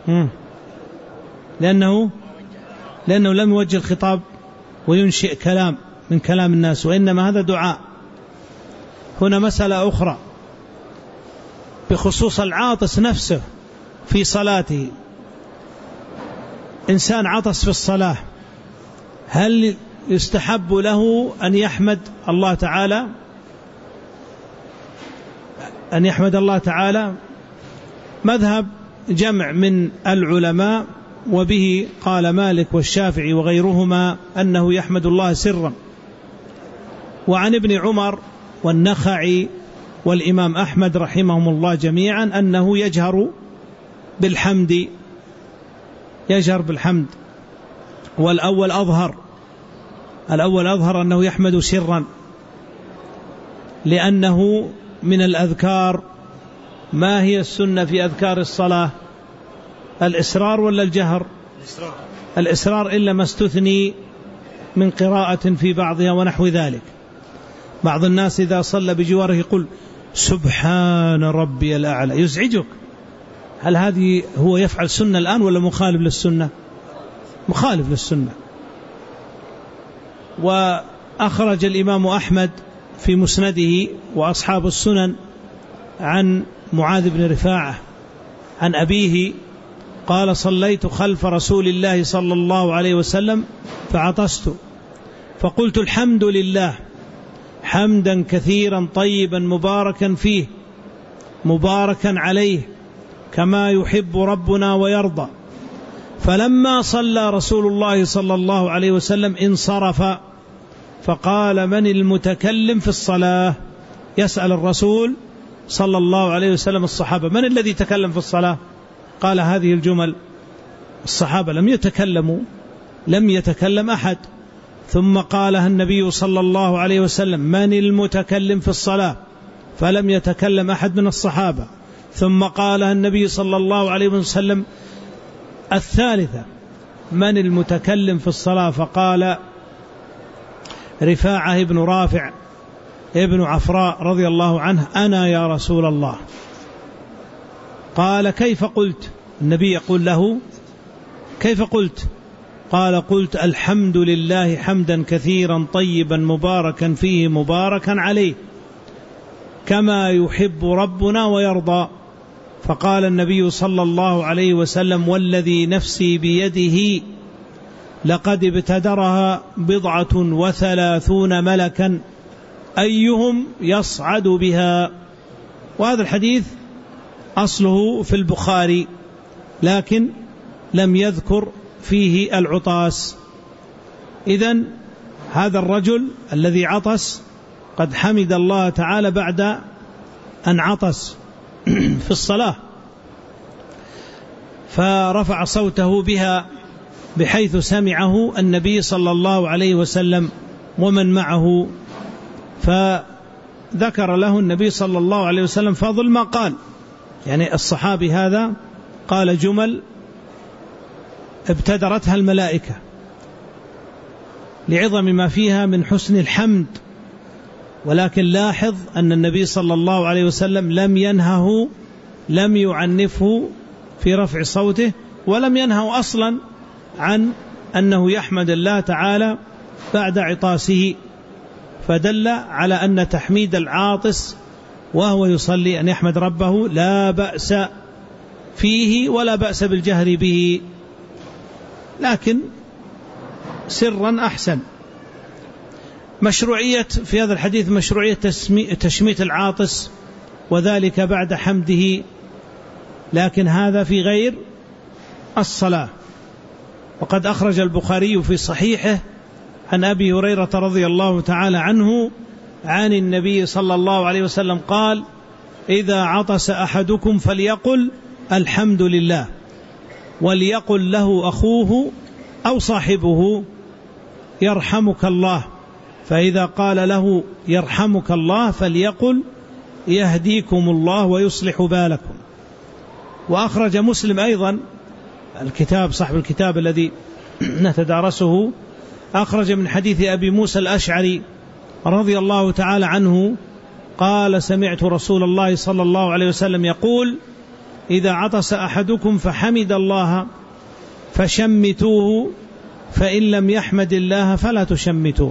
لأنه لم يوجه الخطاب وينشئ كلام من كلام الناس، وإنما هذا دعاء. هنا مسألة أخرى بخصوص العاطس نفسه في صلاته. إنسان عطس في الصلاة، هل يستحب له أن يحمد الله تعالى؟ أن يحمد الله تعالى مذهب جمع من العلماء، وبه قال مالك والشافعي وغيرهما أنه يحمد الله سرا. وعن ابن عمر والنخعي والإمام أحمد رحمهم الله جميعا أنه يجهر بالحمد. والأول أظهر أنه يحمد سرا، لأنه من الأذكار. ما هي السنة في أذكار الصلاة؟ الإسرار ولا الجهر؟ الإسرار إلا ما استثني من قراءة في بعضها ونحو ذلك. بعض الناس إذا صلى بجواره يقول سبحان ربي الأعلى، يزعجك. هل هذه هو يفعل سنة الآن ولا مخالف للسنة؟ مخالف للسنة. وأخرج الإمام أحمد في مسنده وأصحاب السنن عن معاذ بن رفاعة عن أبيه قال صليت خلف رسول الله صلى الله عليه وسلم فعطست فقلت الحمد لله حمدا كثيرا طيبا مباركا فيه مباركا عليه كما يحب ربنا ويرضى. فلما صلى رسول الله صلى الله عليه وسلم انصرف فقال من المتكلم في الصلاة؟ يسأل الرسول صلى الله عليه وسلم الصحابة من الذي تكلم في الصلاة؟ قال هذه الجمل. الصحابة لم يتكلم أحد. ثم قالها النبي صلى الله عليه وسلم من المتكلم في الصلاة؟ فلم يتكلم أحد من الصحابة. ثم قالها النبي صلى الله عليه وسلم الثالثة من المتكلم في الصلاة؟ فقال رفاعة ابن رافع ابن عفراء رضي الله عنه أنا يا رسول الله. قال كيف قلت؟ النبي يقول له كيف قلت؟ قال قلت الحمد لله حمدا كثيرا طيبا مباركا فيه مباركا عليه كما يحب ربنا ويرضى. فقال النبي صلى الله عليه وسلم والذي نفسي بيده لقد ابتدرها 37 ملكا أيهم يصعد بها. وهذا الحديث أصله في البخاري لكن لم يذكر فيه العطاس. إذن هذا الرجل الذي عطس قد حمد الله تعالى بعد أن عطس في الصلاة فرفع صوته بها بحيث سمعه النبي صلى الله عليه وسلم ومن معه، فذكر له النبي صلى الله عليه وسلم فضل ما قال. يعني الصحابي هذا قال جمل ابتدرتها الملائكة لعظم ما فيها من حسن الحمد، ولكن لاحظ أن النبي صلى الله عليه وسلم لم ينهه، لم يعنفه في رفع صوته، ولم ينهه أصلا عن أنه يحمد الله تعالى بعد عطاسه، فدل على أن تحميد العاطس وهو يصلي أن يحمد ربه لا بأس فيه ولا بأس بالجهر به، لكن سرا أحسن. مشروعية في هذا الحديث مشروعية تشميت العاطس وذلك بعد حمده، لكن هذا في غير الصلاة. وقد أخرج البخاري في صحيحه عن أبي هريرة رضي الله تعالى عنه عن النبي صلى الله عليه وسلم قال: إذا عطس أحدكم فليقل الحمد لله، وليقل له أخوه أو صاحبه يرحمك الله، فإذا قال له يرحمك الله فليقل يهديكم الله ويصلح بالكم. وأخرج مسلم أيضا الكتاب صاحب الكتاب الذي نتدارسه، أخرج من حديث أبي موسى الأشعري رضي الله تعالى عنه قال: سمعت رسول الله صلى الله عليه وسلم يقول: إذا عطس أحدكم فحمد الله فشمتوه، فإن لم يحمد الله فلا تشمتوه.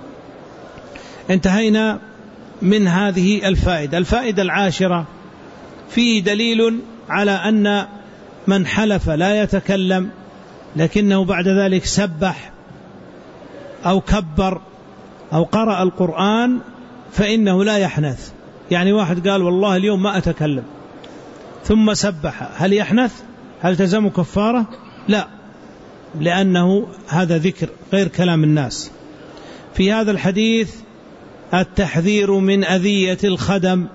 انتهينا من هذه الفائدة. الفائدة العاشرة: فيه دليل على أن من حلف لا يتكلم لكنه بعد ذلك سبح أو كبر أو قرأ القرآن فإنه لا يحنث. يعني واحد قال والله اليوم ما أتكلم ثم سبح، هل يحنث؟ هل تلزمه كفارة؟ لا، لأنه هذا ذكر غير كلام الناس. في هذا الحديث التحذير من أذية الخدم،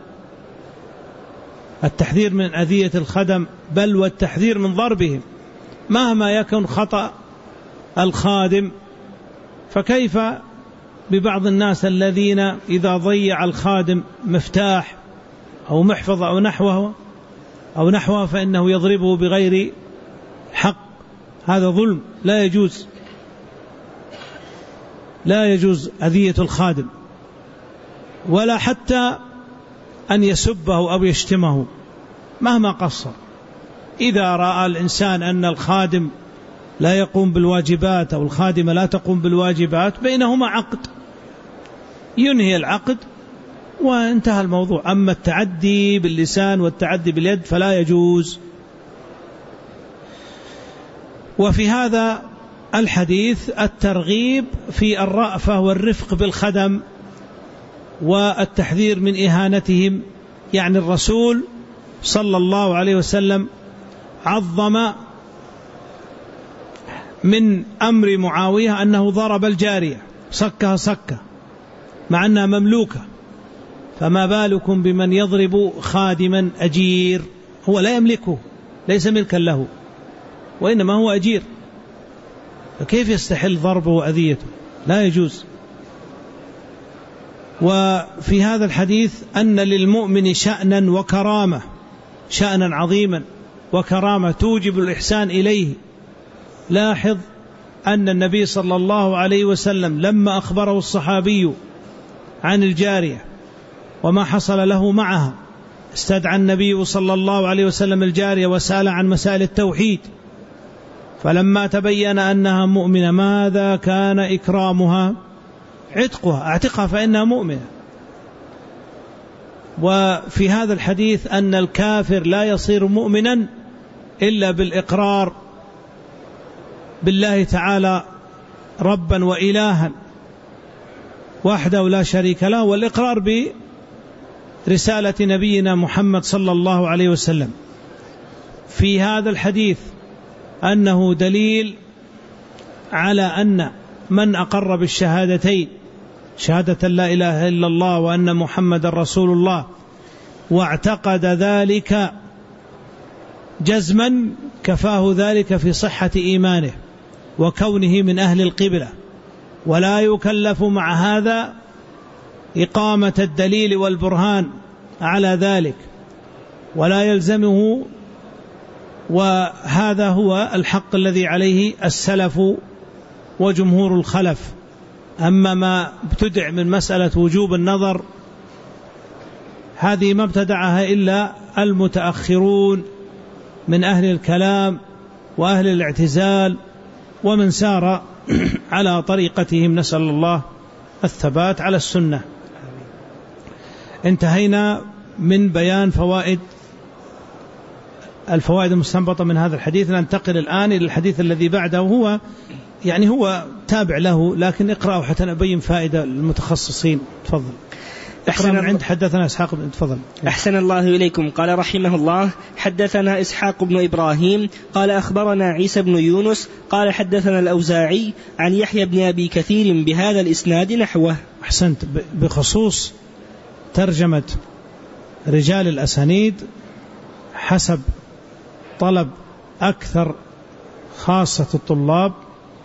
التحذير من أذية الخدم، بل والتحذير من ضربهم مهما يكن خطأ الخادم. فكيف ببعض الناس الذين إذا ضيع الخادم مفتاح أو محفظة أو نحوه فإنه يضربه بغير حق؟ هذا ظلم، لا يجوز، لا يجوز أذية الخادم، ولا حتى أن يسبه أو يشتمه مهما قصر. إذا رأى الإنسان أن الخادم لا يقوم بالواجبات أو الخادمة لا تقوم بالواجبات بينهما عقد، ينهي العقد وانتهى الموضوع. أما التعدي باللسان والتعدي باليد فلا يجوز. وفي هذا الحديث الترغيب في الرأفة والرفق بالخدم والتحذير من إهانتهم. يعني الرسول صلى الله عليه وسلم عظم من أمر معاوية أنه ضرب الجارية صكها صكة مع أنها مملوكة، فما بالكم بمن يضرب خادما أجير هو لا يملكه، ليس ملكا له وإنما هو أجير، فكيف يستحل ضربه وأذيته؟ لا يجوز. وفي هذا الحديث أن للمؤمن شأنا وكرامة، شأنا عظيما وكرامة توجب الإحسان إليه. لاحظ أن النبي صلى الله عليه وسلم لما أخبره الصحابي عن الجارية وما حصل له معها استدعى النبي صلى الله عليه وسلم الجارية وسأل عن مسائل التوحيد، فلما تبين أنها مؤمنة ماذا كان إكرامها؟ عتقها، اعتقها فإنها مؤمنة. وفي هذا الحديث أن الكافر لا يصير مؤمنا إلا بالإقرار بالله تعالى ربا وإلها وحده لا شريك له، والإقرار برسالة نبينا محمد صلى الله عليه وسلم. في هذا الحديث أنه دليل على أن من أقر بالشهادتين، شهادة لا إله إلا الله وأن محمد رسول الله، واعتقد ذلك جزما كفاه ذلك في صحة إيمانه وكونه من أهل القبلة، ولا يكلف مع هذا إقامة الدليل والبرهان على ذلك ولا يلزمه. وهذا هو الحق الذي عليه السلف وجمهور الخلف. أما ما ابتدع من مسألة وجوب النظر هذه ما ابتدعها إلا المتأخرون من أهل الكلام وأهل الاعتزال ومن سار على طريقتهم، نسأل الله الثبات على السنة. انتهينا من بيان الفوائد المستنبطة من هذا الحديث. ننتقل الآن إلى الحديث الذي بعده، هو تابع له، لكن اقرأه حتى نبين فائدة للمتخصصين. تفضل. أحسن من عند حدثنا إسحاق بن تفضل. أحسن الله إليكم. قال رحمه الله: حدثنا إسحاق بن إبراهيم قال أخبرنا عيسى بن يونس قال حدثنا الأوزاعي عن يحيى بن أبي كثير بهذا الإسناد نحوه. أحسنت. بخصوص ترجمة رجال الأسانيد حسب طلب أكثر خاصة الطلاب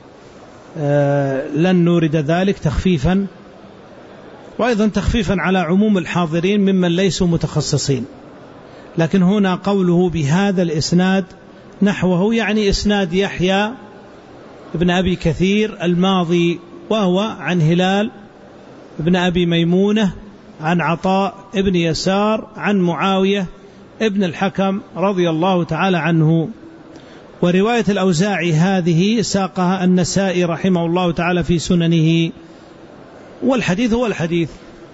لن نورد ذلك تخفيفا، وأيضا تخفيفا على عموم الحاضرين ممن ليسوا متخصصين. لكن هنا قوله بهذا الإسناد نحوه يعني إسناد يحيى ابن أبي كثير الماضي، وهو عن هلال ابن أبي ميمونة عن عطاء ابن يسار عن معاوية ابن الحكم رضي الله تعالى عنه. ورواية الأوزاعي هذه ساقها النسائي رحمه الله تعالى في سننه، والحديث هو الحديث.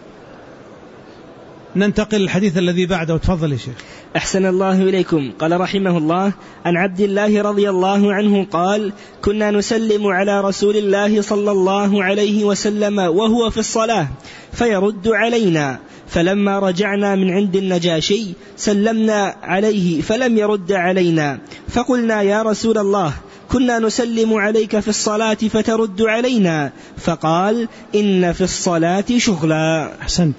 ننتقل للحديث الذي بعده. تفضل يا شيخ. أحسن الله إليكم. قال رحمه الله: عن عبد الله رضي الله عنه قال: كنا نسلم على رسول الله صلى الله عليه وسلم وهو في الصلاة فيرد علينا، فلما رجعنا من عند النجاشي سلمنا عليه فلم يرد علينا، فقلنا: يا رسول الله، كنا نسلم عليك في الصلاة فترد علينا، فقال: إن في الصلاة شغلا. أحسنت.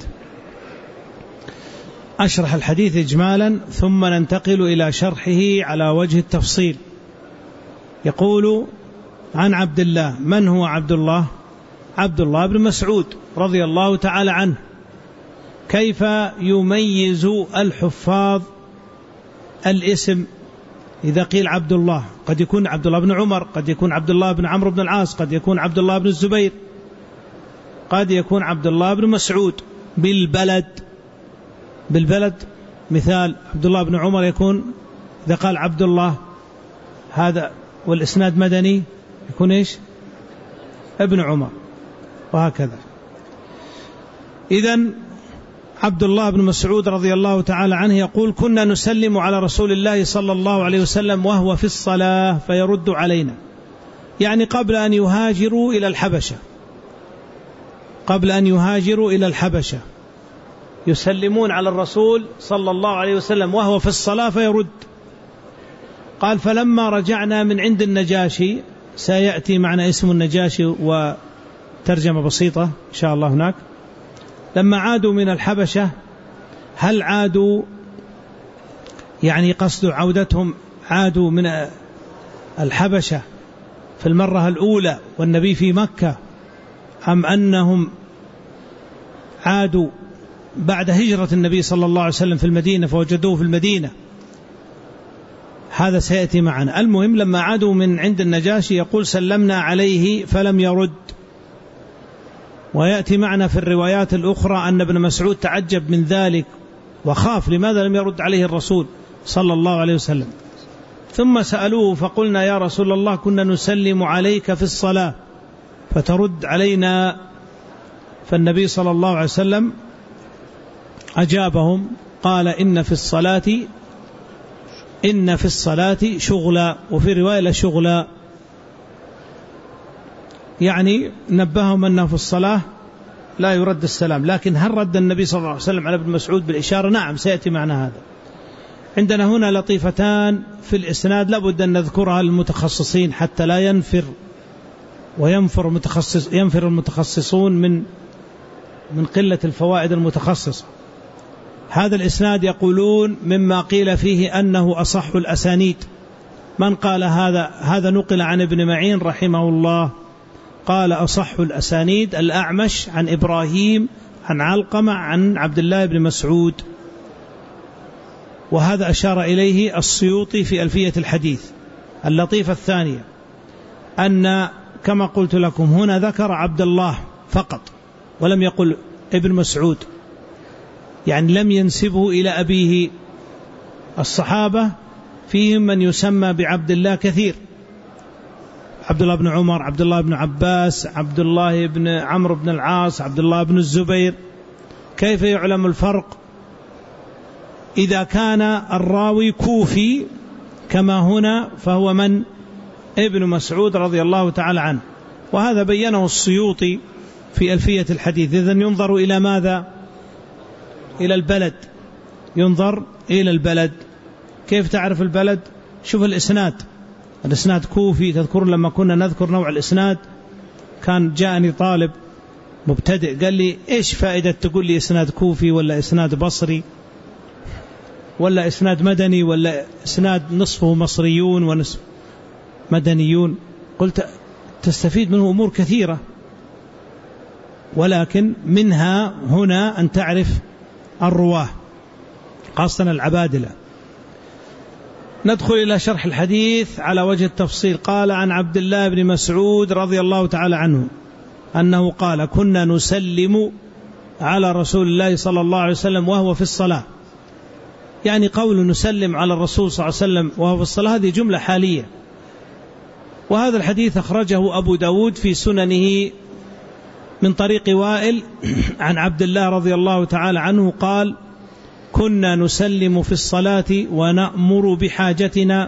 أشرح الحديث إجمالا ثم ننتقل إلى شرحه على وجه التفصيل. يقول: عن عبد الله. من هو عبد الله؟ عبد الله بن مسعود رضي الله تعالى عنه. كيف يميز الحفاظ الاسم إذا قيل عبد الله؟ قد يكون عبد الله بن عمر، قد يكون عبد الله بن عمرو بن العاص، قد يكون عبد الله بن الزبير، قد يكون عبد الله بن مسعود. بالبلد مثال عبد الله بن عمر يكون إذا قال عبد الله هذا والإسناد مدني يكون إيش؟ ابن عمر، وهكذا. إذن عبد الله بن مسعود رضي الله تعالى عنه يقول: كنا نسلم على رسول الله صلى الله عليه وسلم وهو في الصلاة فيرد علينا، يعني قبل أن يهاجروا إلى الحبشة يسلمون على الرسول صلى الله عليه وسلم وهو في الصلاة فيرد. قال: فلما رجعنا من عند النجاشي، سيأتي معنا اسم النجاشي وترجمة بسيطة إن شاء الله هناك. لما عادوا من الحبشة، هل عادوا يعني قصد عودتهم عادوا من الحبشة في المرة الأولى والنبي في مكة، أم أنهم عادوا بعد هجرة النبي صلى الله عليه وسلم في المدينة فوجدوه في المدينة؟ هذا سيأتي معنا. المهم لما عادوا من عند النجاشي يقول: سلمنا عليه فلم يرد. ويأتي معنا في الروايات الأخرى أن ابن مسعود تعجب من ذلك وخاف لماذا لم يرد عليه الرسول صلى الله عليه وسلم. ثم سألوه فقلنا: يا رسول الله، كنا نسلم عليك في الصلاة فترد علينا. فالنبي صلى الله عليه وسلم أجابهم قال: إن في الصلاة شغلا، وفي رواية لا شغلا، يعني نبههم أنه في الصلاة لا يرد السلام. لكن هل رد النبي صلى الله عليه وسلم على ابن مسعود بالإشارة؟ نعم، سيأتي معنا هذا. عندنا هنا لطيفتان في الإسناد لابد أن نذكرها للمتخصصين حتى لا ينفر المتخصصون من قلة الفوائد المتخصصة. هذا الإسناد يقولون مما قيل فيه أنه أصح الأسانيد. من قال هذا نقل عن ابن معين رحمه الله، قال أصح الأسانيد الأعمش عن إبراهيم عن علقمة عن عبد الله بن مسعود. وهذا أشار إليه السيوطي في ألفية الحديث. اللطيفة الثانية أن كما قلت لكم هنا ذكر عبد الله فقط ولم يقل ابن مسعود، يعني لم ينسبه إلى أبيه. الصحابة فيهم من يسمى بعبد الله كثير، عبد الله بن عمر، عبد الله بن عباس، عبد الله بن عمرو بن العاص، عبد الله بن الزبير. كيف يعلم الفرق إذا كان الراوي كوفي كما هنا فهو من ابن مسعود رضي الله تعالى عنه. وهذا بينه السيوطي في ألفية الحديث. إذن ينظر إلى ماذا؟ إلى البلد، ينظر إلى البلد. كيف تعرف البلد؟ شوف الإسناد كوفي. تذكرون لما كنا نذكر نوع الإسناد كان جاءني طالب مبتدئ قال لي إيش فائدة تقول لي إسناد كوفي ولا إسناد بصري ولا إسناد مدني ولا إسناد نصفه مصريون ونصف مدنيون؟ قلت تستفيد منه أمور كثيرة، ولكن منها هنا أن تعرف الرواه خاصة العبادلة. ندخل إلى شرح الحديث على وجه التفصيل. قال عن عبد الله بن مسعود رضي الله تعالى عنه أنه قال كنا نسلم على رسول الله صلى الله عليه وسلم وهو في الصلاة. يعني قول نسلم على الرسول صلى الله عليه وسلم وهو في الصلاة هذه جملة حالية. وهذا الحديث أخرجه أبو داود في سننه من طريق وائل عن عبد الله رضي الله تعالى عنه قال كنا نسلم في الصلاة ونأمر بحاجتنا،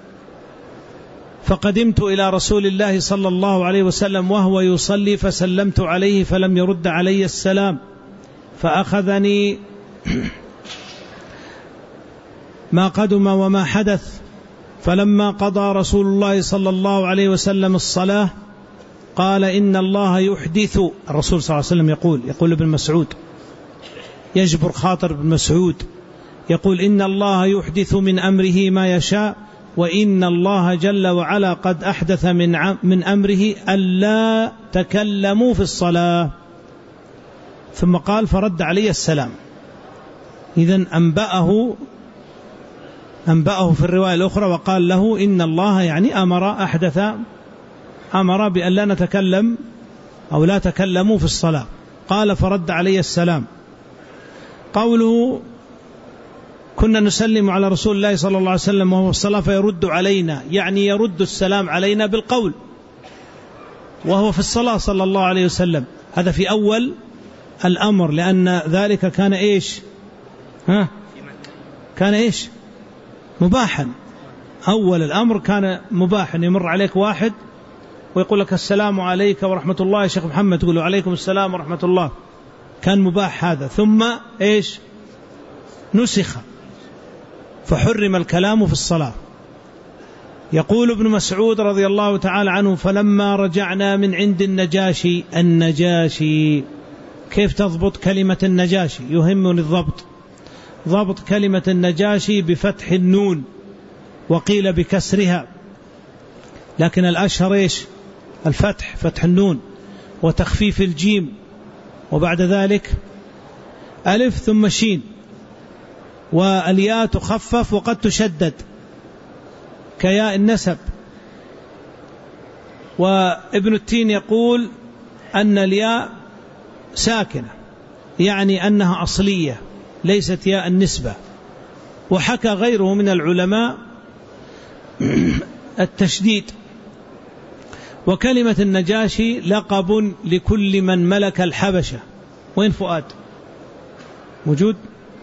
فقدمت إلى رسول الله صلى الله عليه وسلم وهو يصلي فسلمت عليه فلم يرد علي السلام، فأخذني ما قدم وما حدث. فلما قضى رسول الله صلى الله عليه وسلم الصلاة قال إن الله يحدث. الرسول صلى الله عليه وسلم يقول ابن مسعود يجبر خاطر ابن مسعود، يقول إن الله يحدث من أمره ما يشاء، وإن الله جل وعلا قد أحدث من أمره ألا تكلموا في الصلاة. ثم قال فرد علي السلام. إذن أنبأه في الرواية الأخرى وقال له إن الله يعني أمر بأن لا نتكلم أو لا تكلموا في الصلاة. قال فرد علي السلام. قوله كنا نسلم على رسول الله صلى الله عليه وسلم وهو في الصلاة فيرد علينا، يعني يرد السلام علينا بالقول وهو في الصلاة صلى الله عليه وسلم. هذا في أول الأمر، لأن ذلك كان إيش مباحا. أول الأمر كان مباحا، يمر عليك واحد ويقول لك السلام عليك ورحمة الله يا شيخ محمد، تقول له عليكم السلام ورحمة الله، كان مباح هذا. ثم إيش نسخ فحرم الكلام في الصلاة. يقول ابن مسعود رضي الله تعالى عنه فلما رجعنا من عند النجاشي. كيف تضبط كلمة النجاشي؟ يهمني ضبط كلمة النجاشي بفتح النون، وقيل بكسرها، لكن الأشهر إيش الفتح، فتح النون وتخفيف الجيم، وبعد ذلك ألف ثم شين، والياء تخفف وقد تشدد كياء النسب. وابن التين يقول أن الياء ساكنة، يعني أنها أصلية ليست ياء النسبة. وحكى غيره من العلماء التشديد. وكلمة النجاشي لقب لكل من ملك الحبشة. وين فؤاد موجود؟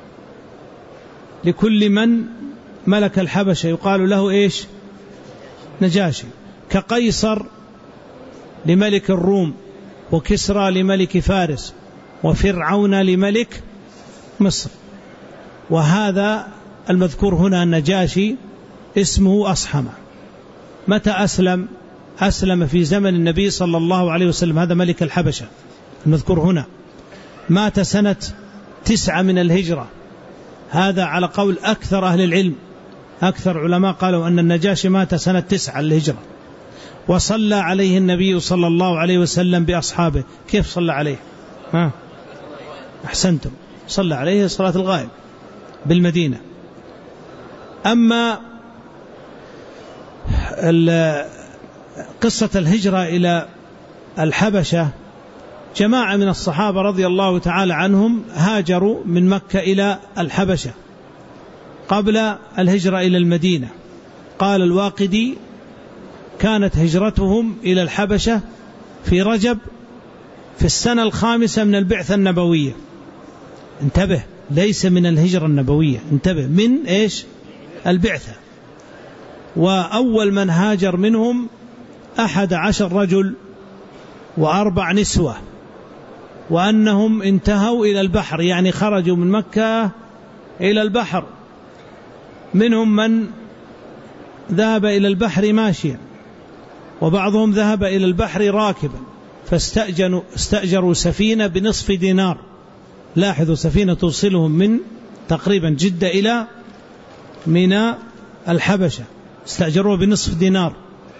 لكل من ملك الحبشة يقال له إيش نجاشي، كقيصر لملك الروم، وكسرى لملك فارس، وفرعون لملك مصر. وهذا المذكور هنا النجاشي اسمه أصحمة. متى أسلم في زمن النبي صلى الله عليه وسلم، هذا ملك الحبشة المذكور هنا. مات سنة 9 من الهجرة، هذا على قول أكثر أهل العلم. أكثر علماء قالوا أن النجاشي مات سنة 9 للهجرة، وصلى عليه النبي صلى الله عليه وسلم بأصحابه. كيف صلى عليه؟ أحسنتم، صلى عليه صلاة الغائب بالمدينة. أما قصة الهجرة إلى الحبشة، جماعة من الصحابة رضي الله تعالى عنهم هاجروا من مكة إلى الحبشة قبل الهجرة إلى المدينة. قال الواقدي: كانت هجرتهم إلى الحبشة في رجب في السنة 5 من البعثة النبوية. انتبه، ليس من الهجرة النبوية، انتبه، من إيش؟ البعثة. وأول من هاجر منهم 11 رجل و4 نسوة، وأنهم انتهوا إلى البحر، يعني خرجوا من مكة إلى البحر. منهم من ذهب إلى البحر ماشيا، وبعضهم ذهب إلى البحر راكبا، فاستأجروا سفينة بنصف دينار. لاحظوا، سفينة توصلهم من تقريبا جدة إلى منى الحبشة، استأجروها بنصف دينار.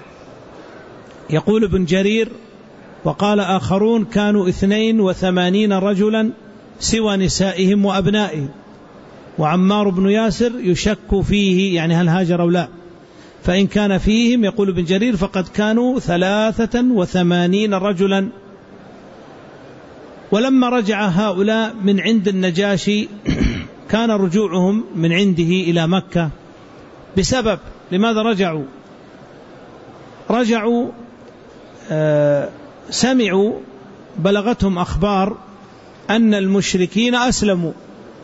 يقول ابن جرير: وقال آخرون: كانوا 82 رجلا سوى نسائهم وأبنائهم. وعمار بن ياسر يشك فيه، يعني هل هاجر أو لا، فإن كان فيهم يقول ابن جرير فقد كانوا 83 رجلا. ولما رجع هؤلاء من عند النجاشي كان رجوعهم من عنده إلى مكة بسبب. لماذا رجعوا؟ سمعوا، بلغتهم أخبار أن المشركين أسلموا،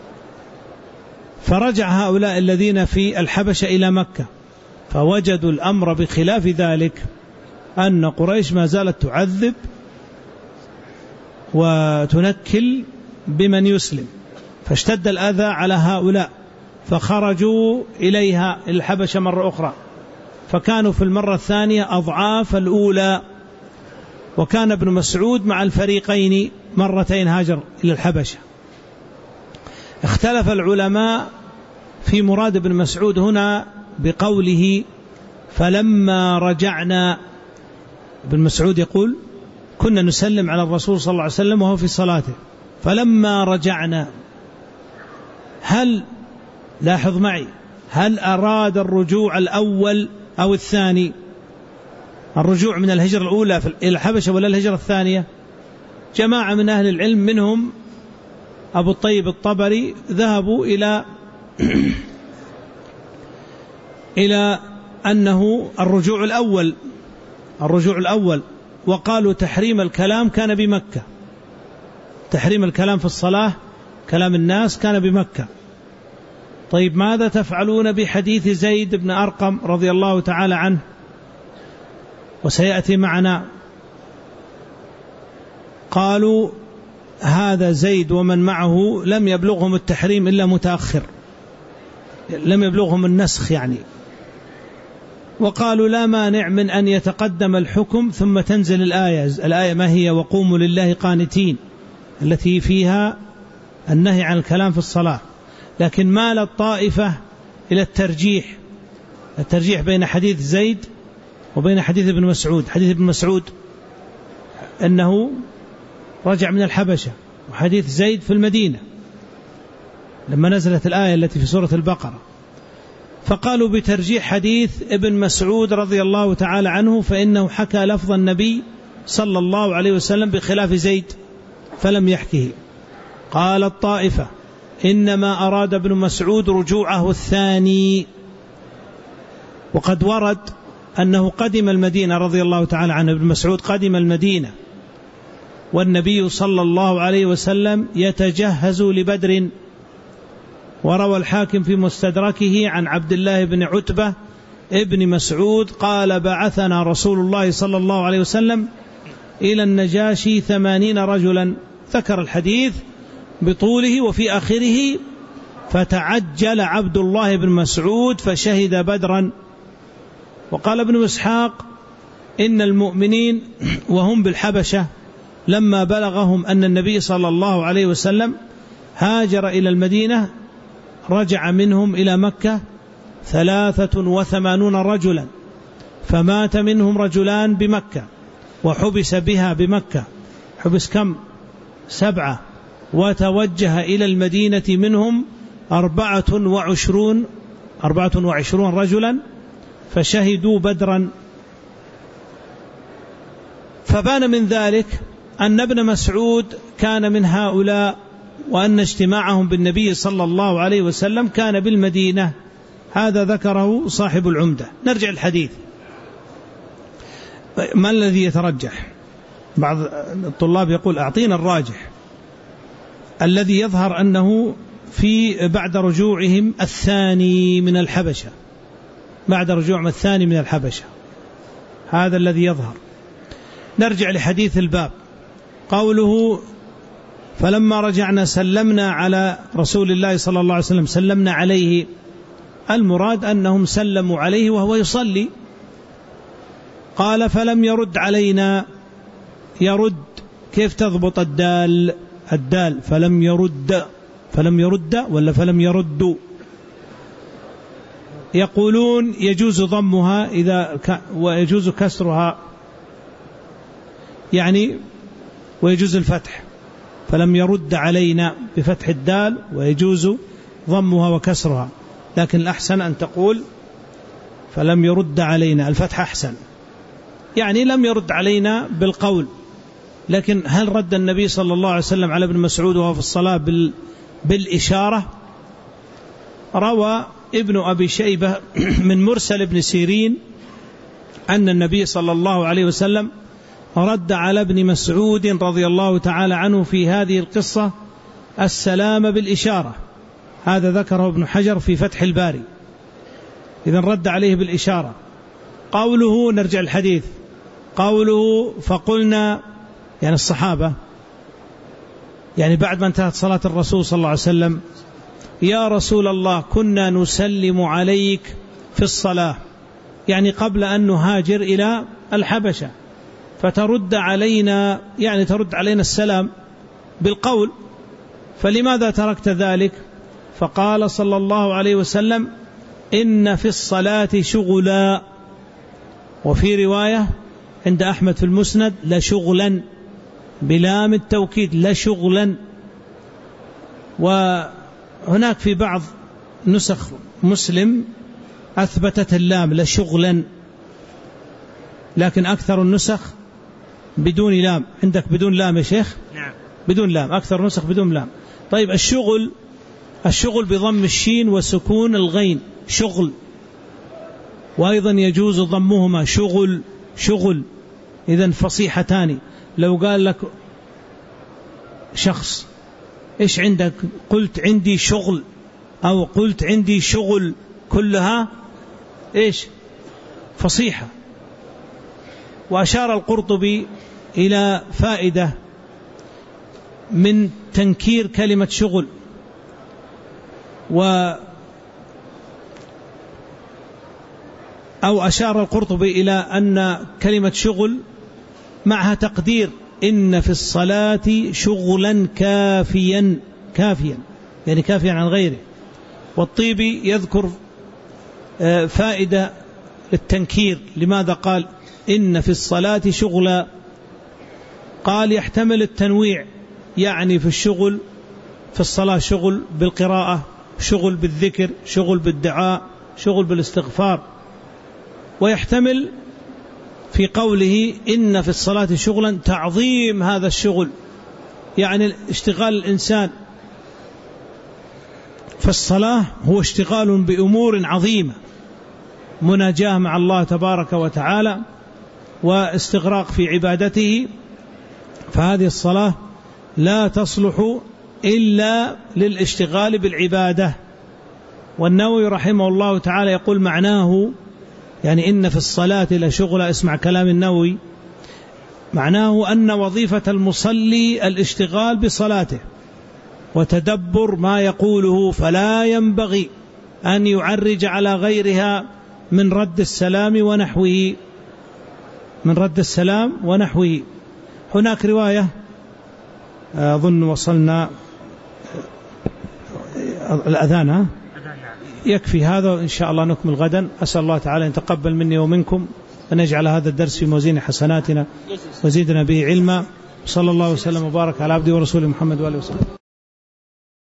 فرجع هؤلاء الذين في الحبشة إلى مكة، فوجدوا الأمر بخلاف ذلك، أن قريش ما زالت تعذب وتنكل بمن يسلم، فاشتد الأذى على هؤلاء، فخرجوا إليها الحبشة مرة أخرى، فكانوا في المرة الثانية أضعاف الأولى. وكان ابن مسعود مع الفريقين مرتين هاجر إلى الحبشة. اختلف العلماء في مراد ابن مسعود هنا بقوله فلما رجعنا. ابن مسعود يقول: كنا نسلم على الرسول صلى الله عليه وسلم وهو في صلاته، فلما رجعنا. هل، لاحظ معي، هل أراد الرجوع الأول أو الثاني؟ الرجوع من الهجرة الأولى إلى الحبشة ولا الهجرة الثانية؟ جماعة من أهل العلم منهم أبو الطيب الطبري ذهبوا إلى أنه الرجوع الأول، وقالوا تحريم الكلام كان بمكة، تحريم الكلام في الصلاة كلام الناس كان بمكة. طيب ماذا تفعلون بحديث زيد بن أرقم رضي الله تعالى عنه؟ وسيأتي معنا. قالوا هذا زيد ومن معه لم يبلغهم التحريم إلا متأخر، لم يبلغهم النسخ يعني. وقالوا لا مانع من أن يتقدم الحكم ثم تنزل الآية ما هي؟ وقوموا لله قانتين، التي فيها النهي عن الكلام في الصلاة. لكن مال الطائفة إلى الترجيح بين حديث زيد وبين حديث ابن مسعود. حديث ابن مسعود أنه رجع من الحبشة، وحديث زيد في المدينة لما نزلت الآية التي في سورة البقرة. فقالوا بترجيح حديث ابن مسعود رضي الله تعالى عنه، فإنه حكى لفظ النبي صلى الله عليه وسلم بخلاف زيد فلم يحكه. قال الطائفة إنما أراد ابن مسعود رجوعه الثاني، وقد ورد أنه قدم المدينة رضي الله تعالى عنه. ابن مسعود قدم المدينة والنبي صلى الله عليه وسلم يتجهز لبدر. وروى الحاكم في مستدركه عن عبد الله بن عتبة ابن مسعود قال بعثنا رسول الله صلى الله عليه وسلم إلى النجاشي 80 رجلا. ذكر الحديث بطوله وفي آخره فتعجل عبد الله بن مسعود فشهد بدرا. وقال ابن إسحاق إن المؤمنين وهم بالحبشة لما بلغهم أن النبي صلى الله عليه وسلم هاجر إلى المدينة رجع منهم إلى مكة 83 رجلا، فمات منهم رجلان بمكة وحبس بها بمكة، حبس كم؟ 7، وتوجه إلى المدينة منهم 24 رجلا فشهدوا بدرا. فبان من ذلك أن ابن مسعود كان من هؤلاء، وأن اجتماعهم بالنبي صلى الله عليه وسلم كان بالمدينة. هذا ذكره صاحب العمدة. نرجع الحديث. ما الذي يترجح؟ بعض الطلاب يقول أعطينا الراجح. الذي يظهر أنه في بعد رجوعهم الثاني من الحبشة، بعد رجوعهم الثاني من الحبشة، هذا الذي يظهر. نرجع لحديث الباب. قوله فلما رجعنا سلمنا على رسول الله صلى الله عليه وسلم، سلمنا عليه، المراد أنهم سلموا عليه وهو يصلي. قال فلم يرد علينا. يرد كيف تضبط الدال؟ فلم يرد ولا فلم يرد؟ يقولون يجوز ضمها ويجوز كسرها، يعني ويجوز الفتح. فلم يرد علينا بفتح الدال، ويجوز ضمها وكسرها، لكن الأحسن أن تقول فلم يرد علينا، الفتح أحسن، يعني لم يرد علينا بالقول. لكن هل رد النبي صلى الله عليه وسلم على ابن مسعود وهو في الصلاة بالإشارة؟ روى ابن أبي شيبة من مرسل ابن سيرين أن النبي صلى الله عليه وسلم رد على ابن مسعود رضي الله تعالى عنه في هذه القصة السلام بالإشارة. هذا ذكره ابن حجر في فتح الباري، إذن رد عليه بالإشارة. قوله، نرجع الحديث، قوله فقلنا، يعني الصحابة، يعني بعد ما انتهت صلاة الرسول صلى الله عليه وسلم، يا رسول الله كنا نسلم عليك في الصلاة، يعني قبل أن نهاجر إلى الحبشة، فترد علينا، يعني ترد علينا السلام بالقول، فلماذا تركت ذلك؟ فقال صلى الله عليه وسلم إن في الصلاة شغلا، وفي رواية عند أحمد في المسند لشغلا بلام التوكيد، لشغلا. وهناك في بعض نسخ مسلم أثبتت اللام لشغلا، لكن أكثر النسخ بدون لام. عندك بدون لام يا شيخ؟ نعم بدون لام، أكثر نسخ بدون لام. طيب الشغل بضم الشين وسكون الغين، شغل، وأيضا يجوز ضمهما شغل. إذن فصيحتان. لو قال لك شخص إيش عندك؟ قلت عندي شغل، أو قلت عندي شغل، كلها إيش؟ فصيحة. وأشار القرطبي إلى فائدة من تنكير كلمة شغل، أو أشار القرطبي إلى أن كلمة شغل معها تقدير إن في الصلاة شغلا كافيا، يعني كافيا عن غيره. والطيبي يذكر فائدة للتنكير، لماذا قال إن في الصلاة شغلا؟ قال يحتمل التنويع، يعني في الشغل في الصلاة شغل بالقراءة، شغل بالذكر، شغل بالدعاء، شغل بالاستغفار. ويحتمل في قوله إن في الصلاة شغلا تعظيم هذا الشغل، يعني اشتغال الإنسان في الصلاة هو اشتغال بأمور عظيمة، مناجاة مع الله تبارك وتعالى واستغراق في عبادته. فهذه الصلاة لا تصلح إلا للاشتغال بالعبادة. والنووي رحمه الله تعالى يقول معناه، يعني إن في الصلاة لشغل، اسمع كلام النووي، معناه أن وظيفة المصلي الاشتغال بصلاته وتدبر ما يقوله، فلا ينبغي أن يعرج على غيرها من رد السلام ونحوه. هناك رواية أظن وصلنا الأذان يكفي هذا، إن شاء الله نكمل غدا. أسأل الله تعالى أن يتقبل مني ومنكم، أن يجعل هذا الدرس في موازين حسناتنا وزيدنا به علما. صلى الله وسلم وبارك على عبده ورسوله محمد وآله وسلم.